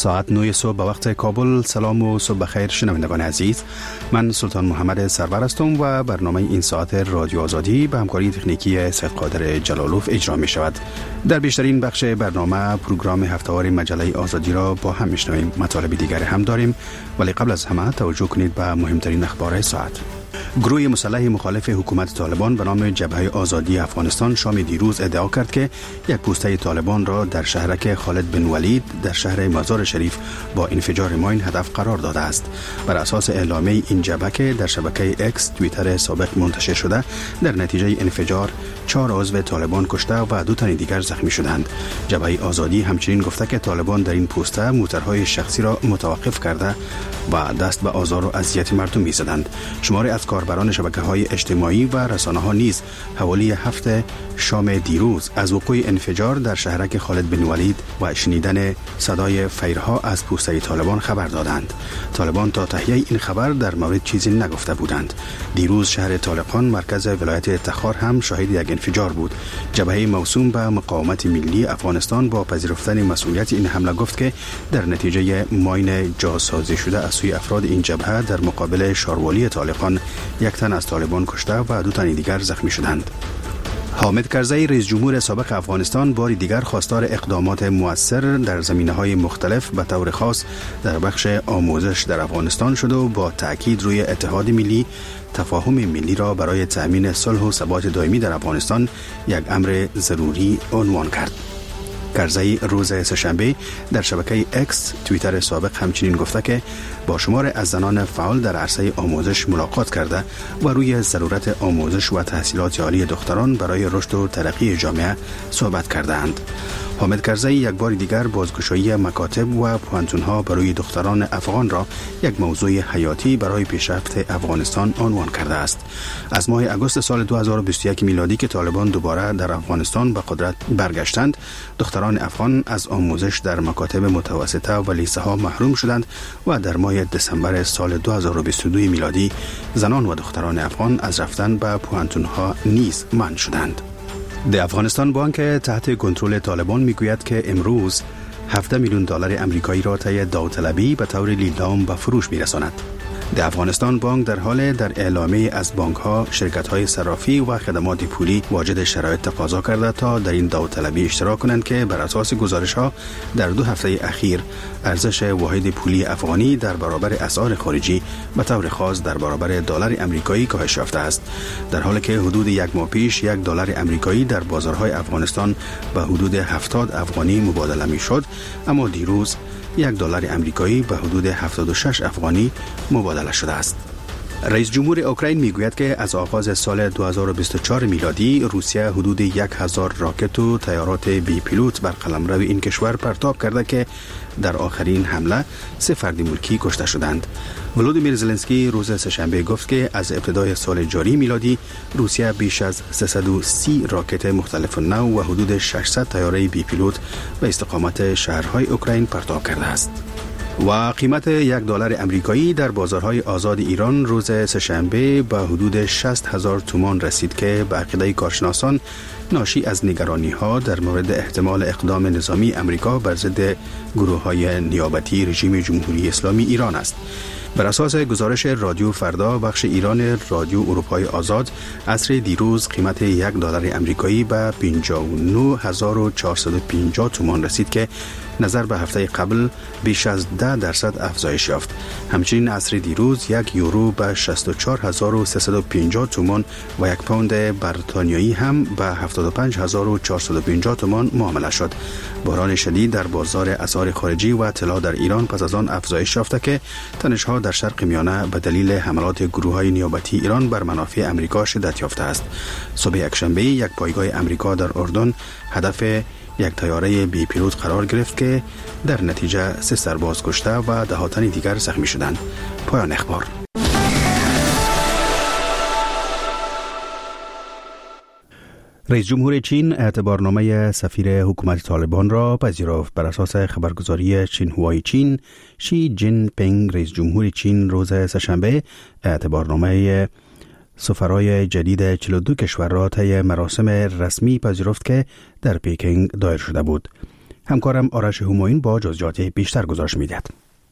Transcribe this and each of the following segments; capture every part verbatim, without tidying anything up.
ساعت نه صبح به وقت کابل. سلام و صبح بخیر شنوندگان عزیز، من سلطان محمد سرور هستم و برنامه این ساعت رادیو آزادی به همکاری تکنیکی سید قادر جلالوف اجرا می شود. در بیشترین بخش برنامه پروگرام هفته‌وار مجله آزادی را با هم میشنویم. مطالب دیگر هم داریم، ولی قبل از همه توجه کنید به مهمترین اخبار ساعت. گروه مسلح مخالف حکومت طالبان به نام جبهه آزادی افغانستان شام دیروز ادعا کرد که یک پوسته طالبان را در شهرک خالد بن ولید در شهر مزار شریف با انفجار ماین هدف قرار داده است. بر اساس اعلامیه این جبهه که در شبکه اکس توییتر سابق منتشر شده، در نتیجه انفجار چهار عضو طالبان کشته و دو تن دیگر زخمی شدند. جبهه آزادی همچنین گفته که طالبان در این پوسته موترهای شخصی را متوقف کرده و دست به آزار و اذیت مردم می‌زدند. شماری از کاربران شبکه‌های اجتماعی و رسانه‌ها نیز حوالی هفته شام دیروز از وقوع انفجار در شهرک خالد بن ولید و شنیدن صدای فیرها از پوسته طالبان خبر دادند. طالبان تا تهیه این خبر در مورد چیزی نگفته بودند. دیروز شهر طالقان مرکز ولایت تخار هم شاهد یک انفجار بود. جبهه موسوم به مقاومت ملی افغانستان با پذیرفتن مسئولیت این حمله گفت که در نتیجه ماین جاسازی شده از سوی افراد این جبهه در مقابل شاروالی طالقان یک تن از طالبان کشته و دو تن دیگر زخمی شدند. حامد کرزی رئیس جمهور سابق افغانستان بار دیگر خواستار اقدامات مؤثر در زمینه‌های مختلف به طور خاص در بخش آموزش در افغانستان شد و با تاکید روی اتحاد ملی، تفاهم ملی را برای تأمین صلح و ثبات دائمی در افغانستان یک امر ضروری عنوان کرد. کرزی روز سه‌شنبه در شبکه اکس توییتر سابق همچنین گفته که با شمار از زنان فعال در عرصه آموزش ملاقات کرده و روی ضرورت آموزش و تحصیلات عالی دختران برای رشد و ترقی جامعه صحبت کردند. حامد کرزی یک بار دیگر بازگشایی مکاتب و پوهنتون‌ها برای دختران افغان را یک موضوع حیاتی برای پیشرفت افغانستان عنوان کرده است. از ماه اگست سال دو هزار و بیست و یک میلادی که طالبان دوباره در افغانستان به قدرت برگشتند، دختران افغان از آموزش در مکاتب متوسطه و لیسه ها محروم شدند و در ماه دسامبر سال دو هزار و بیست و دو میلادی زنان و دختران افغان از رفتن به پوهنتون‌ها نیز منع شدند. د افغانستان بانک تحت کنترل طالبان میگوید که امروز هفده میلیون دلار آمریکایی را طی داوطلبی به طور لیلام به فروش میرساند. د افغانستان بانک در حال در اعلامیه از بانک‌ها، شرکت‌های صرافی و خدمات پولی واجد شرایط تقاضا کرده تا در این داوطلبی اشتراک کنند که بر اساس گزارش‌ها در دو هفته اخیر ارزش واحد پولی افغانی در برابر اسعار خارجی به طور خاص در برابر دلار آمریکایی کاهش یافته است، در حالی که حدود یک ماه پیش یک دلار آمریکایی در بازارهای افغانستان به حدود هفتاد افغانی مبادله می‌شد، اما دیروز یک دلار آمریکایی به حدود هفتاد و شش افغانی مبادله شده است. رئیس جمهور اوکراین میگوید که از آغاز سال دو هزار و بیست و چهار میلادی روسیه حدود یک هزار راکت و طیارات بی پیلوت بر قلمرو این کشور پرتاب کرده که در آخرین حمله سه فرد ملکی کشته شدند. ولودیمیر زلنسکی روز سه‌شنبه گفت که از ابتدای سال جاری میلادی روسیه بیش از سیصد و سی راکت مختلف نوع و حدود ششصد طیاره بی پیلوت به استقامت شهرهای اوکراین پرتاب کرده است. و قیمت یک دلار آمریکایی در بازارهای آزاد ایران روز سه‌شنبه به حدود شصت هزار تومان رسید که به عقیده کارشناسان ناشی از نگرانی‌ها در مورد احتمال اقدام نظامی آمریکا بر ضد گروه‌های نیابتی رژیم جمهوری اسلامی ایران است. بر اساس گزارش رادیو فردا بخش ایران رادیو اروپای آزاد، عصر دیروز قیمت یک دلار آمریکایی به پنجاه و نه هزار و چهارصد و پنجاه تومان رسید که نظر به هفته قبل بیش از ده درصد افزایش یافت. همچنین عصر دیروز یک یورو به شصت و چهار هزار و سیصد و پنجاه تومان و یک پوند بریتانیایی هم به هفتاد و پنج هزار و چهارصد و پنجاه تومان معامله شد. بحران شدید در بازار اسعار خارجی و طلا در ایران پس از آن افزایش یافته که تنش‌ها در شرق میانه به دلیل حملات گروه‌های نیابتی ایران بر منافع آمریکا شدت یافته است. صبح یکشنبه یک پایگاه آمریکا در اردن هدف یک طیاره بی پیلوت قرار گرفت که در نتیجه سه سرباز کشته و ده تن دیگر زخمی شدند. پایان اخبار. رئیس جمهور چین اعتبارنامه سفیر حکومت طالبان را پذیرفت. بر اساس خبرگزاری شینهوای چین، شی جین پینگ رئیس جمهور چین روز سه‌شنبه اعتبارنامه سفرای جدید چهل و دو کشور را طی مراسم رسمی پذیرفت که در پکینگ دایر شده بود. همکارم آرش همایون با جزئیات بیشتر گزارش می‌دهد.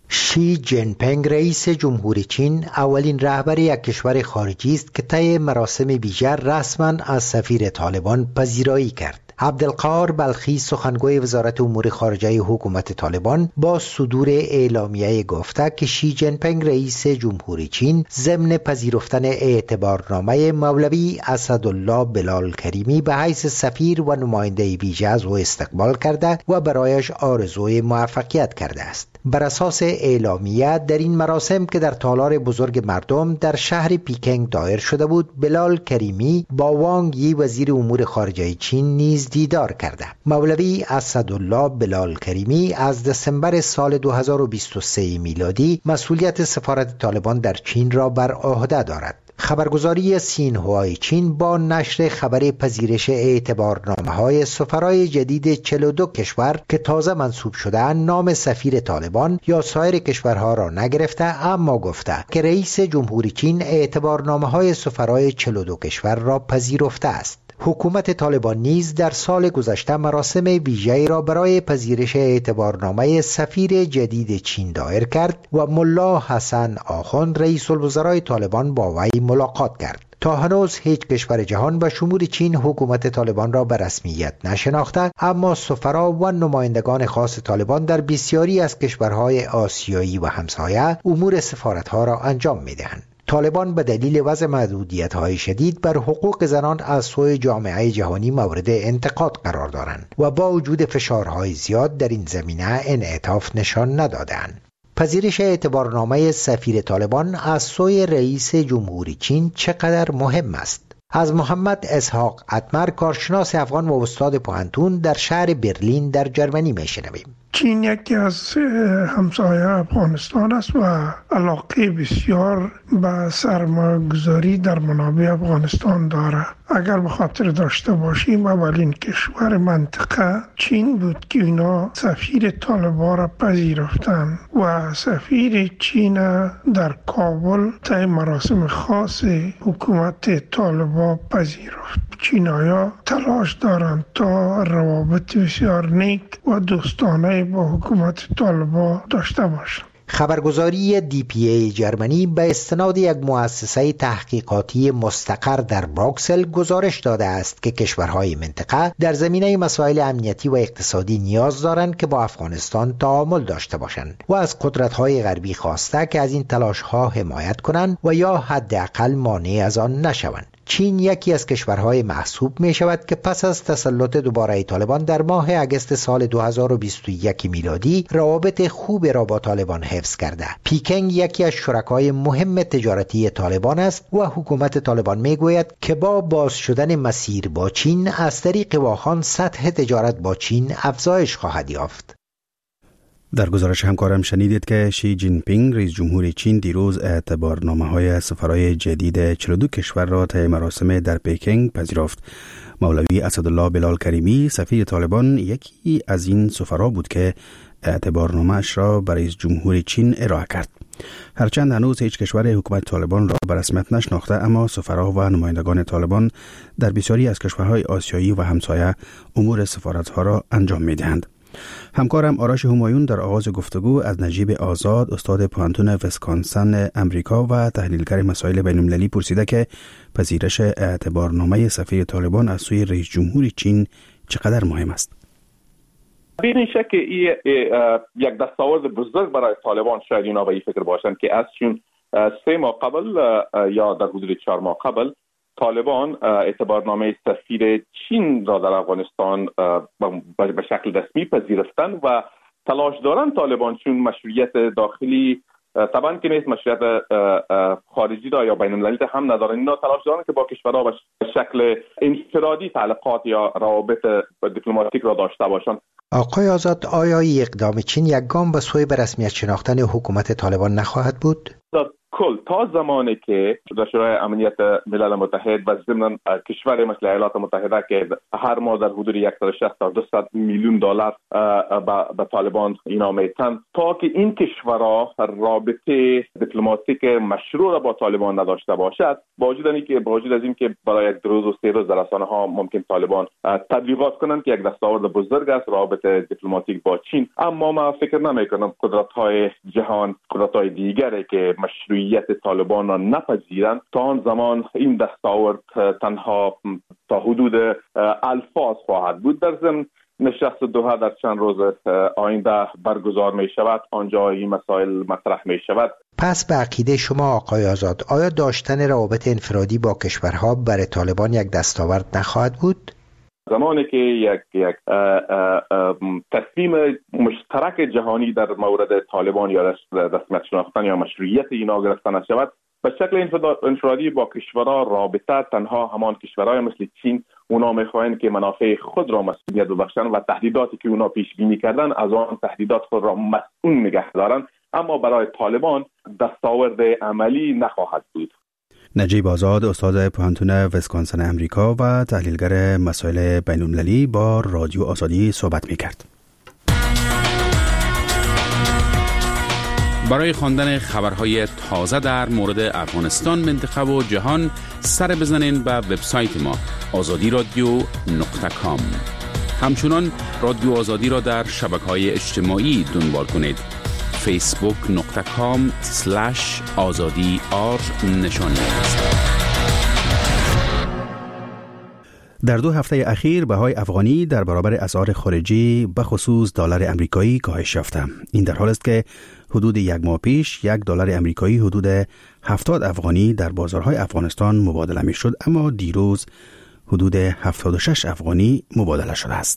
شی جین پینگ رئیس جمهوری چین اولین رهبر یک کشور خارجی است که طی مراسم ویژه رسما از سفیر طالبان پذیرایی کرد. عبدالقاهر بلخی سخنگوی وزارت امور خارجه حکومت طالبان با صدور اعلامیه گفته که شی جین پینگ رئیس جمهوری چین ضمن پذیرفتن اعتبارنامه مولوی اسدالله بلال کریمی به حیث سفیر و نماینده ویژه از او استقبال کرده و برایش آرزوی موفقیت کرده است. بر اساس اعلامیه در این مراسم که در تالار بزرگ مردم در شهر پیکنگ دایر شده بود، بلال کریمی با وانگ یی وزیر امور خارجه چین نیز دیدار کرده. مولوی اسدالله بلال کریمی از دسامبر سال دو هزار و بیست و سه میلادی مسئولیت سفارت طالبان در چین را بر عهده دارد. خبرگزاری سینهوای چین با نشر خبر پذیرش اعتبارنامه‌های سفرای جدید چهل و دو کشور که تازه منصوب شده نام سفیر طالبان یا سایر کشورها را نگرفته، اما گفته که رئیس جمهوری چین اعتبارنامه‌های سفرای چهل و دو کشور را پذیرفته است. حکومت طالبان نیز در سال گذشته مراسم ویژه‌ای را برای پذیرش اعتبارنامه سفیر جدید چین دایر کرد و ملا حسن آخوند رئیس الوزرای طالبان با وی ملاقات کرد. تا هنوز هیچ کشور جهان به شمول چین حکومت طالبان را به رسمیت نشناخته، اما سفرا و نمایندگان خاص طالبان در بسیاری از کشورهای آسیایی و همسایه امور سفارتها را انجام می‌دهند. طالبان به دلیل وضع محدودیت‌های شدید بر حقوق زنان از سوی جامعه جهانی مورد انتقاد قرار دارند و با وجود فشارهای زیاد در این زمینه انعطاف نشان ندادند. پذیرش اعتبارنامه سفیر طالبان از سوی رئیس جمهوری چین چقدر مهم است؟ از محمد اسحاق اتمر، کارشناس افغان و استاد پوهنتون در شهر برلین در جرمنی میشنویم. چین یکی از همسایه افغانستان است و علاقه بسیار به سرمایه‌گذاری در منابع افغانستان داره. اگر به خاطر داشته باشیم اولین کشور منطقه چین بود که اینا سفیر طالبان را پذیرفتن و سفیر چین در کابل طی مراسم خاص حکومت طالبان پذیرفت. چینایا تلاش دارند تا روابط بسیار نیک و دوستانه با حکومت طالبان داشته باشند. خبرگزاری دی پی ای جرمنی به استناد یک مؤسسه تحقیقاتی مستقر در بروکسل گزارش داده است که کشورهای منطقه در زمینه مسائل امنیتی و اقتصادی نیاز دارند که با افغانستان تعامل داشته باشند و از قدرت‌های غربی خواسته که از این تلاش‌ها حمایت کنند و یا حداقل مانع از آن نشوند. چین یکی از کشورهای محسوب می شود که پس از تسلط دوباره طالبان در ماه اگست سال دو هزار و بیست و یک میلادی روابط خوب را با طالبان حفظ کرده. پیکنگ یکی از شرکای مهم تجارتی طالبان است و حکومت طالبان می گوید که با باز شدن مسیر با چین از طریق واخان سطح تجارت با چین افزایش خواهد یافت. در گزارش همکارم شنیدید که شی جین پینگ رئیس جمهوری چین دیروز اعتبارنامه‌های سفرای جدید چهل و دو کشور را طی مراسم در پکینگ پذیرفت. مولوی اسدالله بلال کریمی سفیر طالبان یکی از این سفرا بود که اعتبارنامه‌اش را برای رئیس جمهوری چین ارائه کرد. هرچند هنوز هیچ کشور حکومت طالبان را به رسمیت نشناخته، اما سفرا و نمایندگان طالبان در بسیاری از کشورهای آسیایی و همسایه امور سفارت‌ها را انجام می‌دهند. همکارم آرش همایون در آغاز گفتگو از نجیب آزاد استاد پوهنتون ویسکانسن امریکا و تحلیلگر مسائل بین‌المللی پرسیده که پذیرش اعتبارنامه سفیر طالبان از سوی رئیس جمهوری چین چقدر مهم است. بدون شک این یک دستاورد بزرگ برای طالبان، شاید اینا به این فکر باشند که از چون سه ماه قبل یا در حدود چهار ماه قبل طالبان اعتبارنامه سفیر چین را در افغانستان به شکل رسمی پذیرفتن و تلاش دارن طالبان چون مشروعیت داخلی طبعا که نیست، مشروعیت خارجی را یا بین المللی هم ندارن. اینا تلاش دارن که با کشورها به شکل انفرادی تعلقات یا روابط دیپلماتیک را داشته باشند. آقای آزاد، آیا اقدام چین یک گام به سوی به رسمیت شناختن حکومت طالبان نخواهد بود؟ کل تا زمانی که در شورای امنیت ملل متحد و ضمن کشور مثل ایالات متحده که هر ماه در حدود صد و شصت تا دویست میلیون دلار به طالبان اینا میتن، تا که این کشورها رابطه دیپلماتیک مشروع را با طالبان نداشته باشد، با وجود اینکه با وجود از اینکه برای یک روز و سه روز در رسانه ها ممکن طالبان تبلیغات کنند که یک دستاورد بزرگ است رابطه دیپلماتیک با چین، اما ما فکر نمی کنم قدرت های جهان، قدرت های دیگری که مشروعیت طالبان را نپذیرند، تا آن زمان این دستاورد تنها تا حدود الفاظ خواهد بود. در ضمن نشست دوحه در چند روز آینده برگزار می شود، آنجا این مسائل مطرح می شود. پس به عقیده شما آقای آزاد، آیا داشتن روابط انفرادی با کشورها برای طالبان یک دستاورد نخواهد بود؟ زمانی که یک یک تصمیم مشترک جهانی در مورد طالبان یا رسمیت شناختن یا مشروعیت اینا گرفته نشود، به شکل انفرادی با کشورها رابطه تنها همان کشورهای مثل چین اونا میخواهند که منافع خود را مسئولیت ببخشند و تهدیداتی که اونا پیش بینی کردن از آن تهدیدات خود را مسئول نگه دارند، اما برای طالبان دستاورد عملی نخواهد بود. نجیب آزاد، استاد پوهنتون ویسکانسن امریکا و تحلیلگر مسائل بین‌المللی با رادیو آزادی صحبت می‌کرد. برای خواندن خبرهای تازه در مورد افغانستان، منطقه و جهان سر بزنین به وبسایت ما آزادی رادیو نقطه کام. همچنان رادیو آزادی را در شبکه‌های اجتماعی دنبال کنید. فیسبوک نقطه کام سلش آزادی آر نشانی است. در دو هفته اخیر بهای افغانی در برابر اسعار خارجی به خصوص دلار امریکایی کاهش یافته. این در حال است که حدود یک ماه پیش یک دلار امریکایی حدود هفتاد افغانی در بازارهای افغانستان مبادله می شد، اما دیروز حدود هفتاد و شش افغانی مبادله شده است.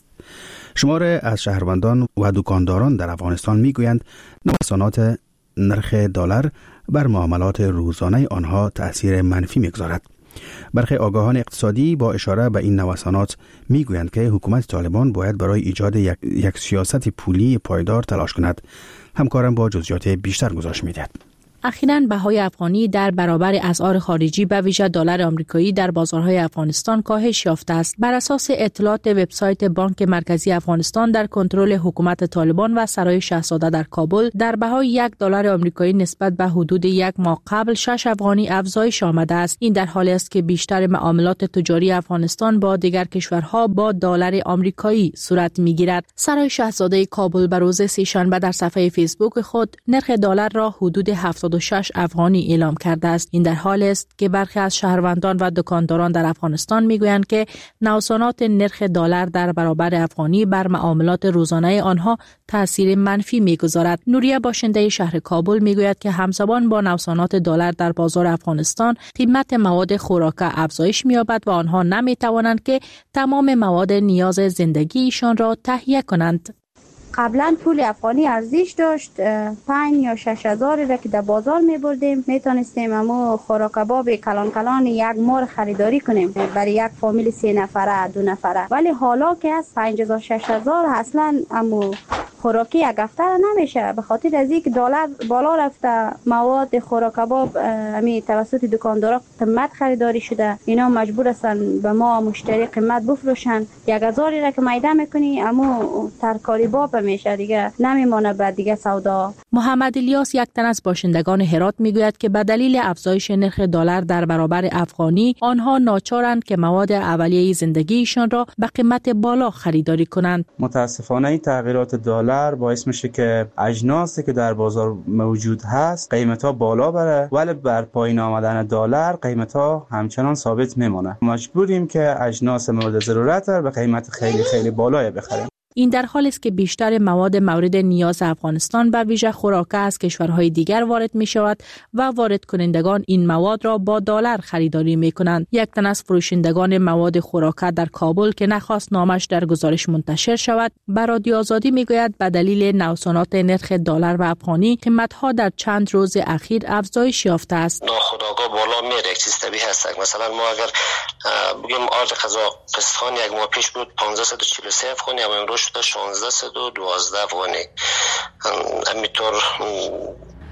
شماره از شهروندان و دکانداران در افغانستان می گویند نوسانات نرخ دلار بر معاملات روزانه آنها تأثیر منفی می گذارد. برخی آگاهان اقتصادی با اشاره به این نوسانات می گویند که حکومت طالبان باید برای ایجاد یک, یک سیاست پولی پایدار تلاش کند. همکارم با جزئیات بیشتر گزارش می دهد. اخیراً بهای افغانی در برابر اسعار خارجی به ویژه دلار آمریکایی در بازارهای افغانستان کاهش یافته است. بر اساس اطلاعات وبسایت بانک مرکزی افغانستان، در کنترل حکومت طالبان و سرای شاهزاده در کابل، در بهای یک دلار آمریکایی نسبت به حدود یک ماه قبل شش افغانی افزایش آمده است. این در حالی است که بیشتر معاملات تجاری افغانستان با دیگر کشورها با دلار آمریکایی صورت می‌گیرد. سرای شاهزاده کابل به روز سه‌شنبه در صفحه فیسبوک خود نرخ دلار را حدود هفتاد و شش افغانی اعلام کرده است. این در حال است که برخی از شهروندان و دکانداران در افغانستان میگویند که نوسانات نرخ دلار در برابر افغانی بر معاملات روزانه آنها تاثیر منفی میگذارد. نوریه باشنده شهر کابل میگوید که همزمان با نوسانات دلار در بازار افغانستان، قیمت مواد خوراکه افزایش می‌یابد و آنها نمی‌توانند که تمام مواد نیاز زندگیشان را تهیه کنند. قبلا پول افغانی ارزش داشت، پنج یا شش هزاری را که در بازار می بردیم میتونستیم امو خوراک کباب کلان کلان یک مار خریداری کنیم برای یک فامیل سه نفره دو نفره، ولی حالا که از پنج هزار شش هزار اصلا امو خوراکی یک هفته نمیشه، به خاطر از اینکه دلار بالا رفته، مواد خوراک کباب امی توسط دکاندارا قیمت خریداری شده، اینا مجبور هستن به ما مشتری قیمت بفروشن. یک هزاری را که میده میکنی امو ترکاری باب میشه، دیگه نمیمونه بعد دیگه سودا. محمد الیاس، یک تن از باشندگان هرات، میگوید که به دلیل افزایش نرخ دلار در برابر افغانی، آنها ناچارند که مواد اولیه زندگیشان را به قیمت بالا خریداری کنند. متاسفانه این تغییرات دلار باعث میشه که اجناسی که در بازار موجود هست قیمتا بالا بره، ولی بر پایین آمدن دلار قیمتا همچنان ثابت میمونه. مجبوریم که اجناس مورد ضرورت را به قیمت خیلی خیلی بالایی بخریم. این در حالی است که بیشتر مواد مورد نیاز افغانستان به ویژه خوراکه از کشورهای دیگر وارد می شود و وارد کنندگان این مواد را با دلار خریداری می کنند. یک تن از فروشندگان مواد خوراکه در کابل که نخواست نامش در گزارش منتشر شود، به رادیو آزادی می گوید به دلیل نوسانات نرخ دلار و افغانی قیمت‌ها در چند روز اخیر افزایش یافته است. ناخودآگاه بالا میره، یک چیز طبیعی هست. مثلا ما اگر بگیم آرد قزاقستان یک ماه پیش بود پانصد و چهل و سه افغانی، اما امروز شده شانزده و دوازده افغانی. همینطور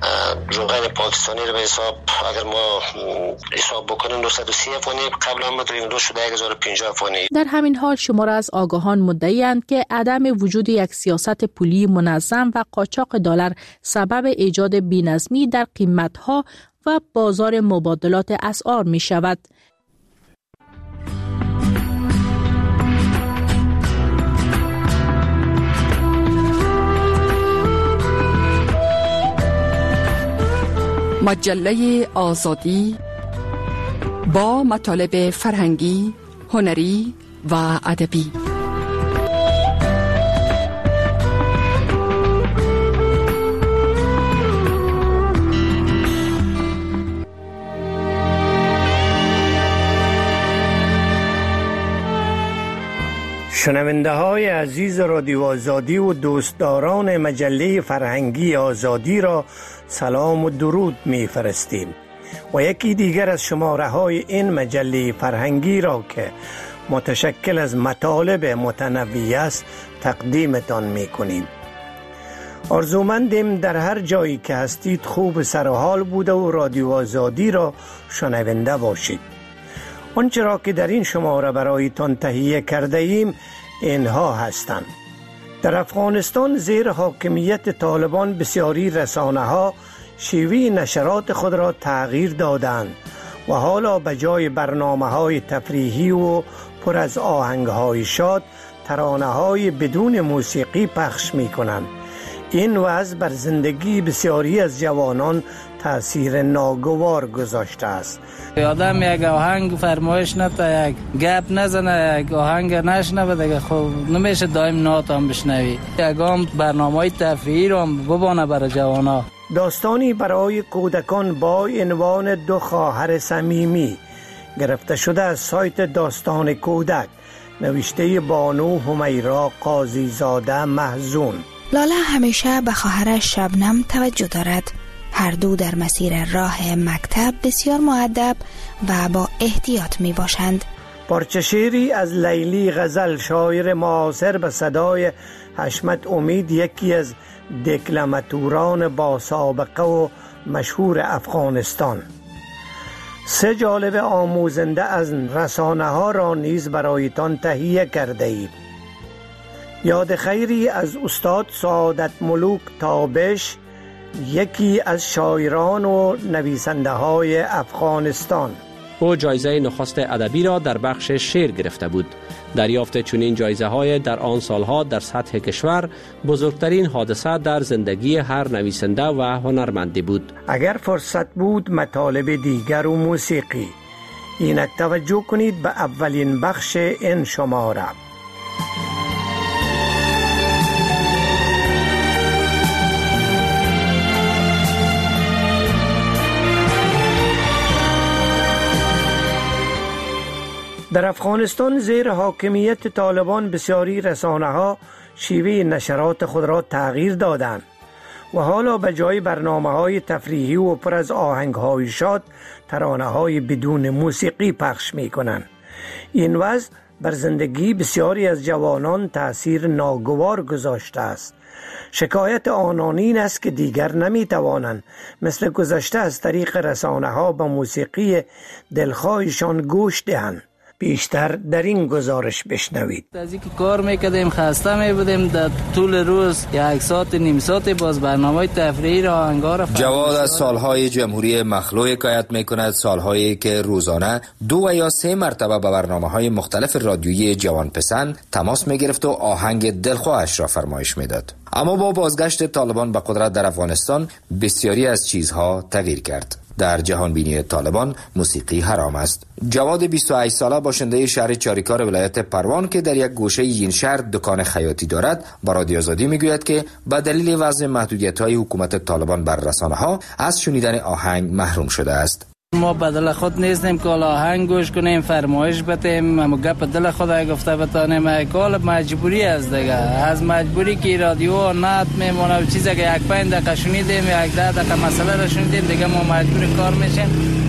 روغن پاکستانی رو به حساب اگر ما حساب بکنیم دویست و سی افغانی، قبلا ما در این دو شده هزار و پنجاه افغانی. در همین حال شمار از آگاهان مدعی‌اند که عدم وجود یک سیاست پولی منظم و قاچاق دلار سبب ایجاد بی‌نظمی در قیمت‌ها و بازار مبادلات اسعار می شود. مجله آزادی با مطالب فرهنگی، هنری و ادبی. شنونده های عزیز رادیو آزادی و دوستداران مجله فرهنگی آزادی را سلام و درود می فرستیم و یکی دیگر از شماره های این مجله فرهنگی را که متشکل از مطالب متنوع است تقدیمتان می کنیم. آرزومندیم در هر جایی که هستید خوب سر و حال بوده و رادیو آزادی را شنونده باشید. آنچه را که در این شماره برایتان تهیه کرده ایم اینها هستند. در افغانستان زیر حاکمیت طالبان بسیاری رسانه ها شیوه نشرات خود را تغییر دادند و حالا به جای برنامه های تفریحی و پر از آهنگ های شاد ترانه های بدون موسیقی پخش می کنند. این وضع بر زندگی بسیاری از جوانان تأثیر ناگوار گذاشته است. آدم یک آهنگ فرمایش نتا یک گپ نزنه، یک آهنگ نشنوه دیگه خب نمیشه دائم نات هم بشنوی. یکم برنامه‌های تفریحی رو هم ببانه برای جوانا. داستانی برای کودکان با عنوان دو خواهر صمیمی گرفته شده از سایت داستان کودک، نوشته بانو همیرا قاضی زاده محزون. لاله همیشه به خواهرش شبنم توجه دارد. هر دو در مسیر راه مکتب بسیار مؤدب و با احتیاط می باشند. پارچه شعری از لیلی غزل، شاعر معاصر به صدای حشمت امید، یکی از دکلماتوران با سابقه و مشهور افغانستان. سه جالب آموزنده از رسانه ها را نیز برایتان تهیه کرده ایم. یاد خیری از استاد سعادت ملوک تابش، یکی از شاعران و نویسنده های افغانستان. او جایزه نخست ادبی را در بخش شعر گرفته بود. دریافت چنین جایزه های در آن سالها در سطح کشور بزرگترین حادثه در زندگی هر نویسنده و هنرمندی بود. اگر فرصت بود مطالب دیگر و موسیقی. اینک توجه کنید به اولین بخش این شماره. در افغانستان زیر حاکمیت طالبان بسیاری رسانه ها شیوه نشرات خود را تغییر دادند و حالا به جای برنامه های تفریحی و پر از آهنگ های شاد ترانه های بدون موسیقی پخش می کنند. این وضع بر زندگی بسیاری از جوانان تأثیر ناگوار گذاشته است. شکایت آنان این است که دیگر نمی توانند مثل گذشته از طریق رسانه ها به موسیقی دلخواهشان گوش دهند. بیشتر در این گزارش بشنوید. از اینکه کار میکردیم خسته میبودیم، در طول روز یک ساعت نیم ساعت باز برنامه تفریحی را آهنگار. جواد از سالهای جمهوری مخلوع حکایت میکند، سالهایی که روزانه دو و یا سه مرتبه به برنامه‌های مختلف رادیویی جوان پسند تماس میگرفت و آهنگ دلخواهش را فرمایش میداد. اما با بازگشت طالبان به قدرت در افغانستان بسیاری از چیزها تغییر کرد. در جهان بینی طالبان موسیقی حرام است. جواد بیست و هشت ساله باشنده شهر چاریکار ولایت پروان که در یک گوشه این شهر دکان خیاطی دارد با رادیو آزادی میگوید که به دلیل وضع محدودیت‌های حکومت طالبان بر رسانه‌ها از شنیدن آهنگ محروم شده است. ما بدل خود نیستیم که آهنگ گوش کنیم، فرمایش بدیم، اما گپ دل خود گفته بتانیم. کال مجبوری است دیگه. از مجبوری که رادیو نت میمونه چیزی که یک پنج دقیقه شنیدیم، یک ده دقیقه مسئله را شنیدیم، دیگه ما مجبور کار میشیم.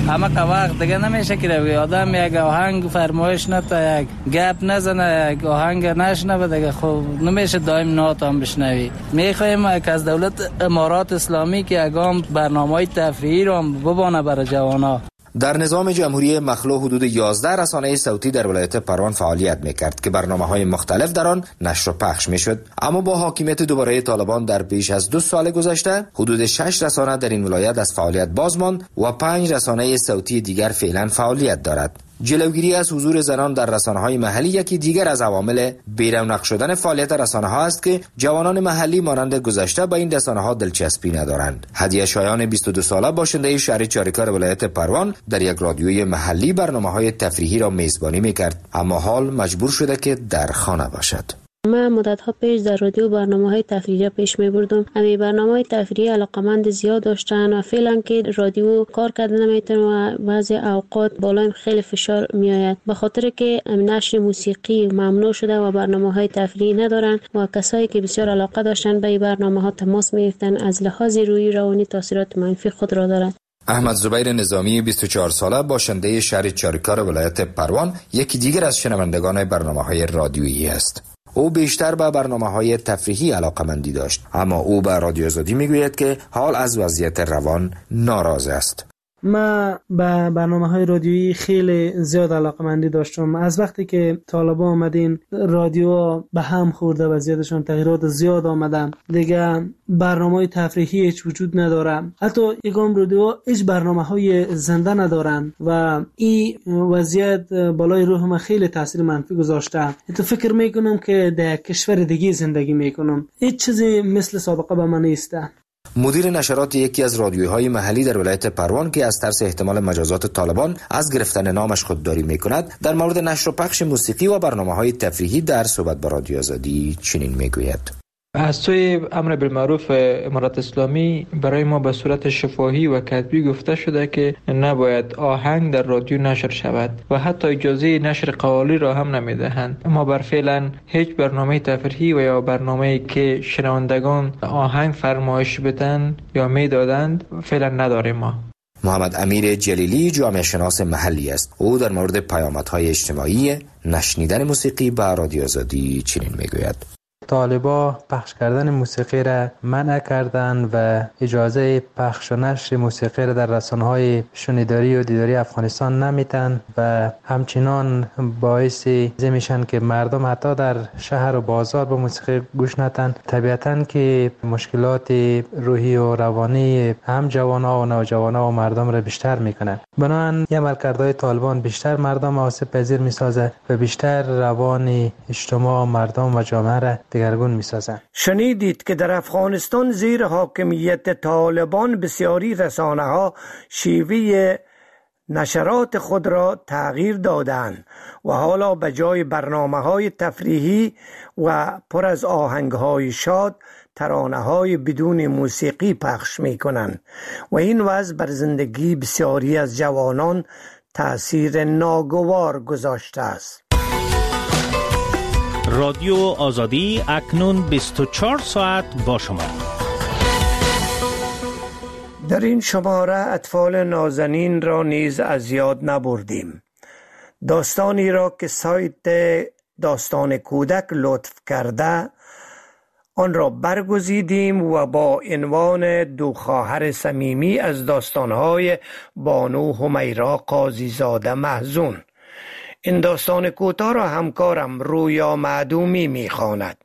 اما که وقت دیگه نمیشه که روی آدم یک آهنگ فرمایش نتا یک گپ نزنه یک آهنگ نشنوه دیگه خب نمیشه دائم نات هم بشنوی. میخوایم که از دولت امارات اسلامی که اگام برنامه‌های تفریحی رو هم ببانه برای جوانا. در نظام جمهوری مخلو حدود یازده رسانه صوتی در ولایت پروان فعالیت میکرد که برنامه‌های مختلف در آن نشر و پخش میشد، اما با حاکمیت دوباره طالبان در بیش از دو سال گذشته حدود شش رسانه در این ولایت از فعالیت باز ماند و پنج رسانه صوتی دیگر فعلا فعالیت دارد. جلوگیری از حضور زنان در رسانه‌های محلی یکی دیگر از عوامل بی‌رونق شدن فعالیت رسانه‌ها است که جوانان محلی مانند گذشته به این رسانه‌ها دلچسپی ندارند. هدیه شایان بیست و دو ساله باشنده شهر چاریکار ولایت پروان در یک رادیوی محلی برنامه‌های تفریحی را میزبانی می‌کرد، اما حال مجبور شده که در خانه باشد. من مدت‌ها پیش در رادیو برنامه‌های تفریحی پیش می‌بردم. همین برنامه‌های تفریحی علاقمند زیاد داشتن و فعلا که رادیو کار کردن نمیتونه و بعضی اوقات بالای خیلی فشار میآید، به خاطر که نشر موسیقی ممنوع شده و برنامه‌های تفریحی ندارن و کسایی که بسیار علاقه داشتن به این برنامه‌ها تماس می‌گرفتن، از لحاظ روحی روانی تاثیرات منفی خود را دارند. احمد زبیر نظامی بیست و چهار ساله باشنده شهر چاریکار ولایت پروان یکی دیگر از شنوندگان برنامه‌های رادیویی است. او بیشتر به برنامه‌های تفریحی علاقه‌مندی داشت، اما او به رادیو آزادی میگوید که حال از وضعیت روان ناراض است. من به برنامه‌های رادیویی خیلی زیاد علاقه‌مندی داشتم. از وقتی که طالبان آمدین رادیو به هم خورده، وضعیتشون تغییرات زیاد آمدن، دیگه برنامه‌های تفریحی هیچ وجود نداره. حتی یکم رادیو هیچ برنامه‌های زنده ندارن و این وضعیت بالای روح من خیلی تاثیر منفی گذاشته. تو فکر میکنم که در کشور دیگه زندگی میکنم، هیچ چیزی مثل سابقه به من نیست. مدیر نشرات یکی از رادیوهای محلی در ولایت پروان که از ترس احتمال مجازات طالبان از گرفتن نامش خودداری میکند، در مورد نشر و پخش موسیقی و برنامه‌های تفریحی در صحبت با رادیو آزادی چنین میگوید: از سوی امر بالمعروف امارات اسلامی برای ما به صورت شفاهی و کتبی گفته شده که نباید آهنگ در رادیو نشر شود و حتی اجازه نشر قوالی را هم نمیدهند. ما بر فعلا هیچ برنامه تفریحی و یا برنامه‌ای که شنوندگان آهنگ فرمایش بدن یا میدادند فعلا نداریم. ما محمد امیر جلیلی جامعه شناس محلی است. او در مورد پیامدهای اجتماعی نشنیدن موسیقی به رادیو آزادی چنین میگوید: طالبا پخش کردن موسیقی را منع کردند و اجازه پخش و نشر موسیقی را در رسانه‌های شنیداری و دیداری افغانستان نمیتن و همچنان باعث میشن که مردم حتی در شهر و بازار به موسیقی گوش ندن. طبیعتاً که مشکلات روحی و روانی هم جوان‌ها و نوجوان‌ها و مردم را بیشتر میکنن. بنابراین عملکردهای طالبان بیشتر مردم آسیب پذیر میسازه و بیشتر روان اجتماع مردم و جامعه را دگرگون می‌سازند. شنیدید که در افغانستان زیر حاکمیت طالبان بسیاری رسانه‌ها شیوه نشرات خود را تغییر دادند و حالا به جای برنامه‌های تفریحی و پر از آهنگ‌های شاد ترانه‌های بدون موسیقی پخش می‌کنند و این وضع بر زندگی بسیاری از جوانان تأثیر ناگوار گذاشته است. رادیو آزادی اکنون بیست و چهار ساعت با شما. در این شماره اطفال نازنین را نیز از یاد نبردیم. داستانی را که سایت داستان کودک لطف کرده آن را برگزیدیم و با عنوان دو خواهر صمیمی از داستانهای بانو همیرا قاضی زاده محزون. این داستان کوتاه را همکارم رویا معدومی می‌خواند.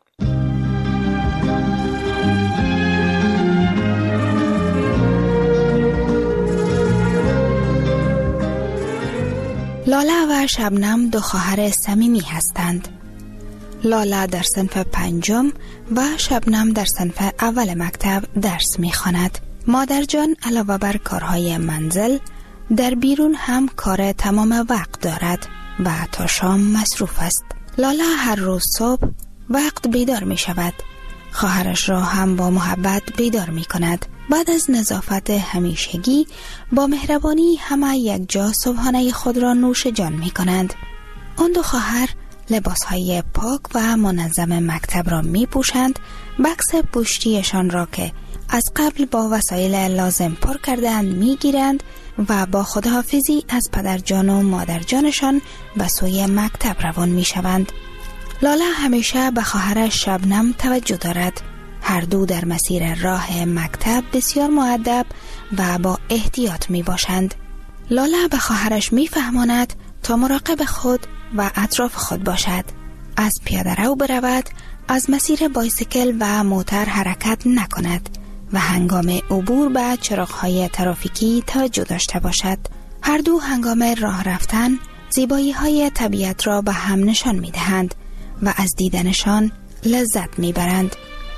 لاله و شبنم دو خواهر صمیمی هستند. لاله در صنف پنجم و شبنم در صنف اول مکتب درس می‌خواند. مادر جان علاوه بر کارهای منزل در بیرون هم کار تمام وقت دارد و تا شام مصروف است. لاله هر روز صبح وقت بیدار می شود. خواهرش را هم با محبت بیدار می کند. بعد از نظافت همیشگی با مهربانی همه یک جا صبحانه خود را نوش جان می کنند. آن دو خواهر لباسهای پاک و منظم مکتب را می پوشند. بکس پشتیشان را که از قبل با وسایل لازم پر کردند می گیرند و با خداحافظی از پدرجان و مادرجانشان به سوی مکتب روان می شوند. لاله همیشه به خواهرش شبنم توجه دارد. هر دو در مسیر راه مکتب بسیار مؤدب و با احتیاط می باشند. لاله به خواهرش می فهماند تا مراقب خود و اطراف خود باشد. از پیاده رو برود، از مسیر بایسیکل و موتر حرکت نکند و هنگام عبور به چراغ‌های ترافیکی توجه داشته باشد. هر دو هنگام راه رفتن زیبایی‌های طبیعت را به هم نشان می‌دهند و از دیدنشان لذت می‌برند.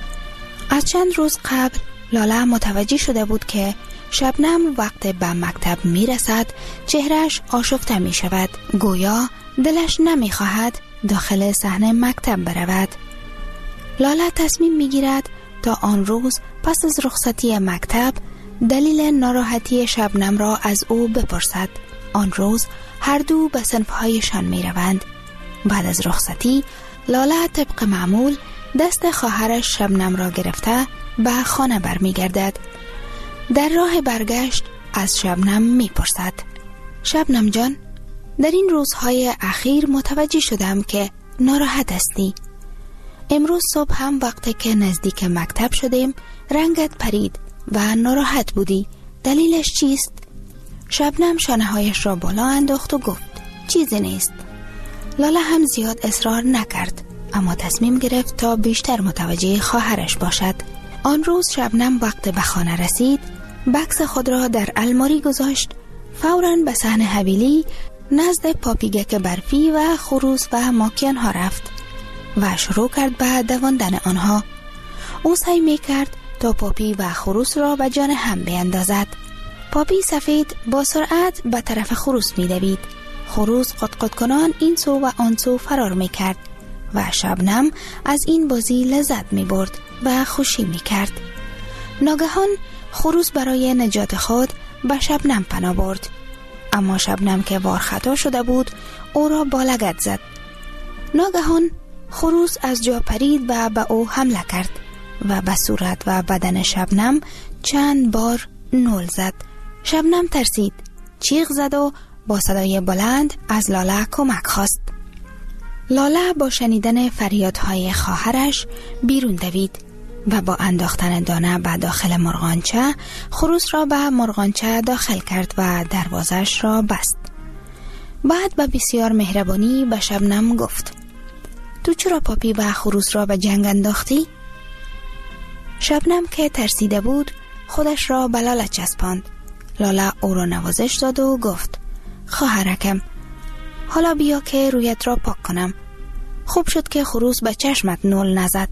از چند روز قبل لاله متوجه شده بود که شبنم وقت به مکتب می‌رسد چهرهش آشفته می‌شود، گویا دلش نمی‌خواهد داخل صحن مکتب برود. لاله تصمیم می‌گیرد تا آن روز پس از رخصتی مکتب دلیل ناراحتی شبنم را از او بپرسد. آن روز هر دو به صنف‌هایشان می‌روند. بعد از رخصتی لاله طبق معمول دست خواهرش شبنم را گرفته به خانه برمیگردد. در راه برگشت از شبنم میپرسد: شبنم جان، در این روزهای اخیر متوجه شدم که ناراحت هستی. امروز صبح هم وقتی که نزدیک مکتب شدیم رنگت پرید و ناراحت بودی. دلیلش چیست؟ شبنم شانه‌هایش را بالا انداخت و گفت: چیزی نیست. لاله هم زیاد اصرار نکرد، اما تصمیم گرفت تا بیشتر متوجه خواهرش باشد. آن روز شبنم وقت به خانه رسید، بکس خود را در الماری گذاشت، فوراً به صحن حویلی نزد پاپیگک برفی و خروس و ماکیان ها رفت و شروع کرد به دواندن آنها. او سعی می کرد تا پاپی و خروس را به جان هم بیندازد. پاپی سفید با سرعت به طرف خروس می دوید. خروس قطقط کنان این سو و آن سو فرار می کرد و شبنم از این بازی لذت می برد و خوشی می کرد. ناگهان خروس برای نجات خود به شبنم پناه برد، اما شبنم که وار خطا شده بود او را با لگد زد. ناگهان خروس از جا پرید و به او حمله کرد و به صورت و بدن شبنم چند بار نول زد. شبنم ترسید، چیغ زد و با صدای بلند از لاله کمک خواست. لاله با شنیدن فریادهای خواهرش بیرون دوید و با انداختن دانه به داخل مرغانچه خروس را به مرغانچه داخل کرد و دروازش را بست. بعد با بسیار مهربانی به شبنم گفت: تو چرا پاپی و خروس را به جنگ انداختی؟ شبنم که ترسیده بود خودش را به لاله چسباند. لاله او را نوازش داد و گفت: خواهرکم، حالا بیا که رویت را پاک کنم. خوب شد که خروس به چشمت نول نزد،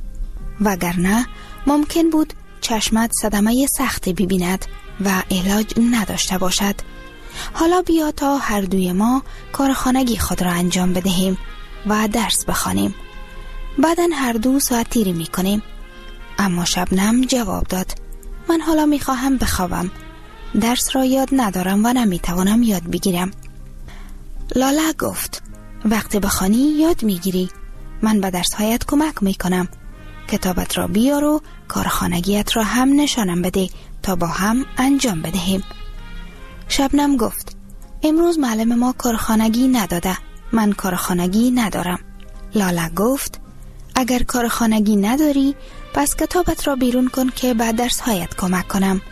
وگرنه ممکن بود چشمت صدمه سختی ببیند و علاج نداشته باشد. حالا بیا تا هر دوی ما کارخانگی خود را انجام بدهیم و درس بخوانیم. بعداً هر دو ساعت تیری می کنیم. اما شبنم جواب داد: من حالا می خواهم بخوابم. درس را یاد ندارم و نمی توانم یاد بگیرم. لاله گفت: وقتی بخوانی یاد می گیری. من به درس هایت کمک می کنم. کتابت را بیار و کارخانگیت را هم نشانم بده تا با هم انجام بدهیم. شبنم گفت: امروز معلم ما کارخانگی نداده. من کارخانگی ندارم. لاله گفت: اگر کارخانگی نداری پس کتابت را بیرون کن که به درس هایت کمک کنم.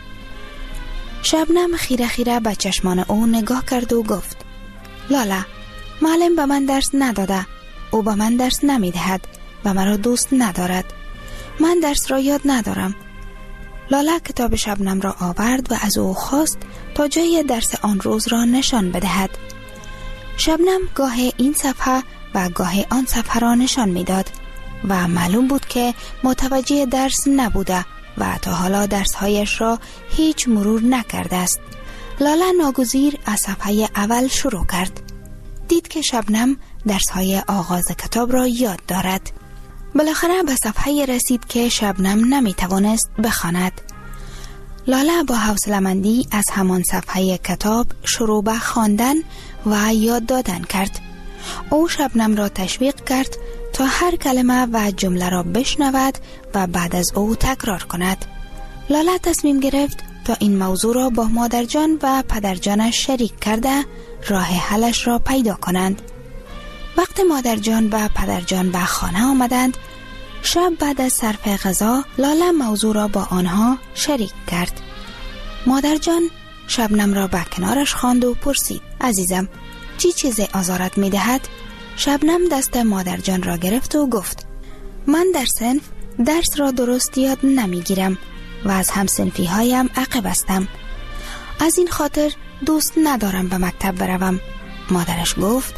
شبنم خیره خیره به چشمان او نگاه کرد و گفت: لاله، معلم به من درس نداده. او به من درس نمی دهد و مرا دوست ندارد. من درس را یاد ندارم. لاله کتاب شبنم را آورد و از او خواست تا جای درس آن روز را نشان بدهد. شبنم گاه این صفحه و گاه آن صفحه را نشان میداد و معلوم بود که متوجه درس نبوده و تا حالا درسهایش را هیچ مرور نکرده است. لاله ناگزیر از صفحه اول شروع کرد. دید که شبنم درسهای آغاز کتاب را یاد دارد. بالاخره به صفحه رسید که شبنم نمی توانست بخواند. لاله با حوصله‌مندی از همان صفحه کتاب شروع به خواندن و یاد دادن کرد. او شبنم را تشویق کرد تا هر کلمه و جمله را بشنود و بعد از او تکرار کند. لاله تصمیم گرفت تا این موضوع را با مادرجان و پدرجانش شریک کرده راه حلش را پیدا کنند. وقت مادرجان و پدرجان به خانه آمدند، شب بعد از صرف غذا لاله موضوع را با آنها شریک کرد. مادرجان شبنم را به کنارش خواند و پرسید: عزیزم، چی چیزی آزارت می دهد؟ شبنم دست مادرجان را گرفت و گفت: من در صنف درس را درست یاد نمی گیرم و از همصنفی هایم عقب هستم. از این خاطر دوست ندارم به مکتب بروم. مادرش گفت.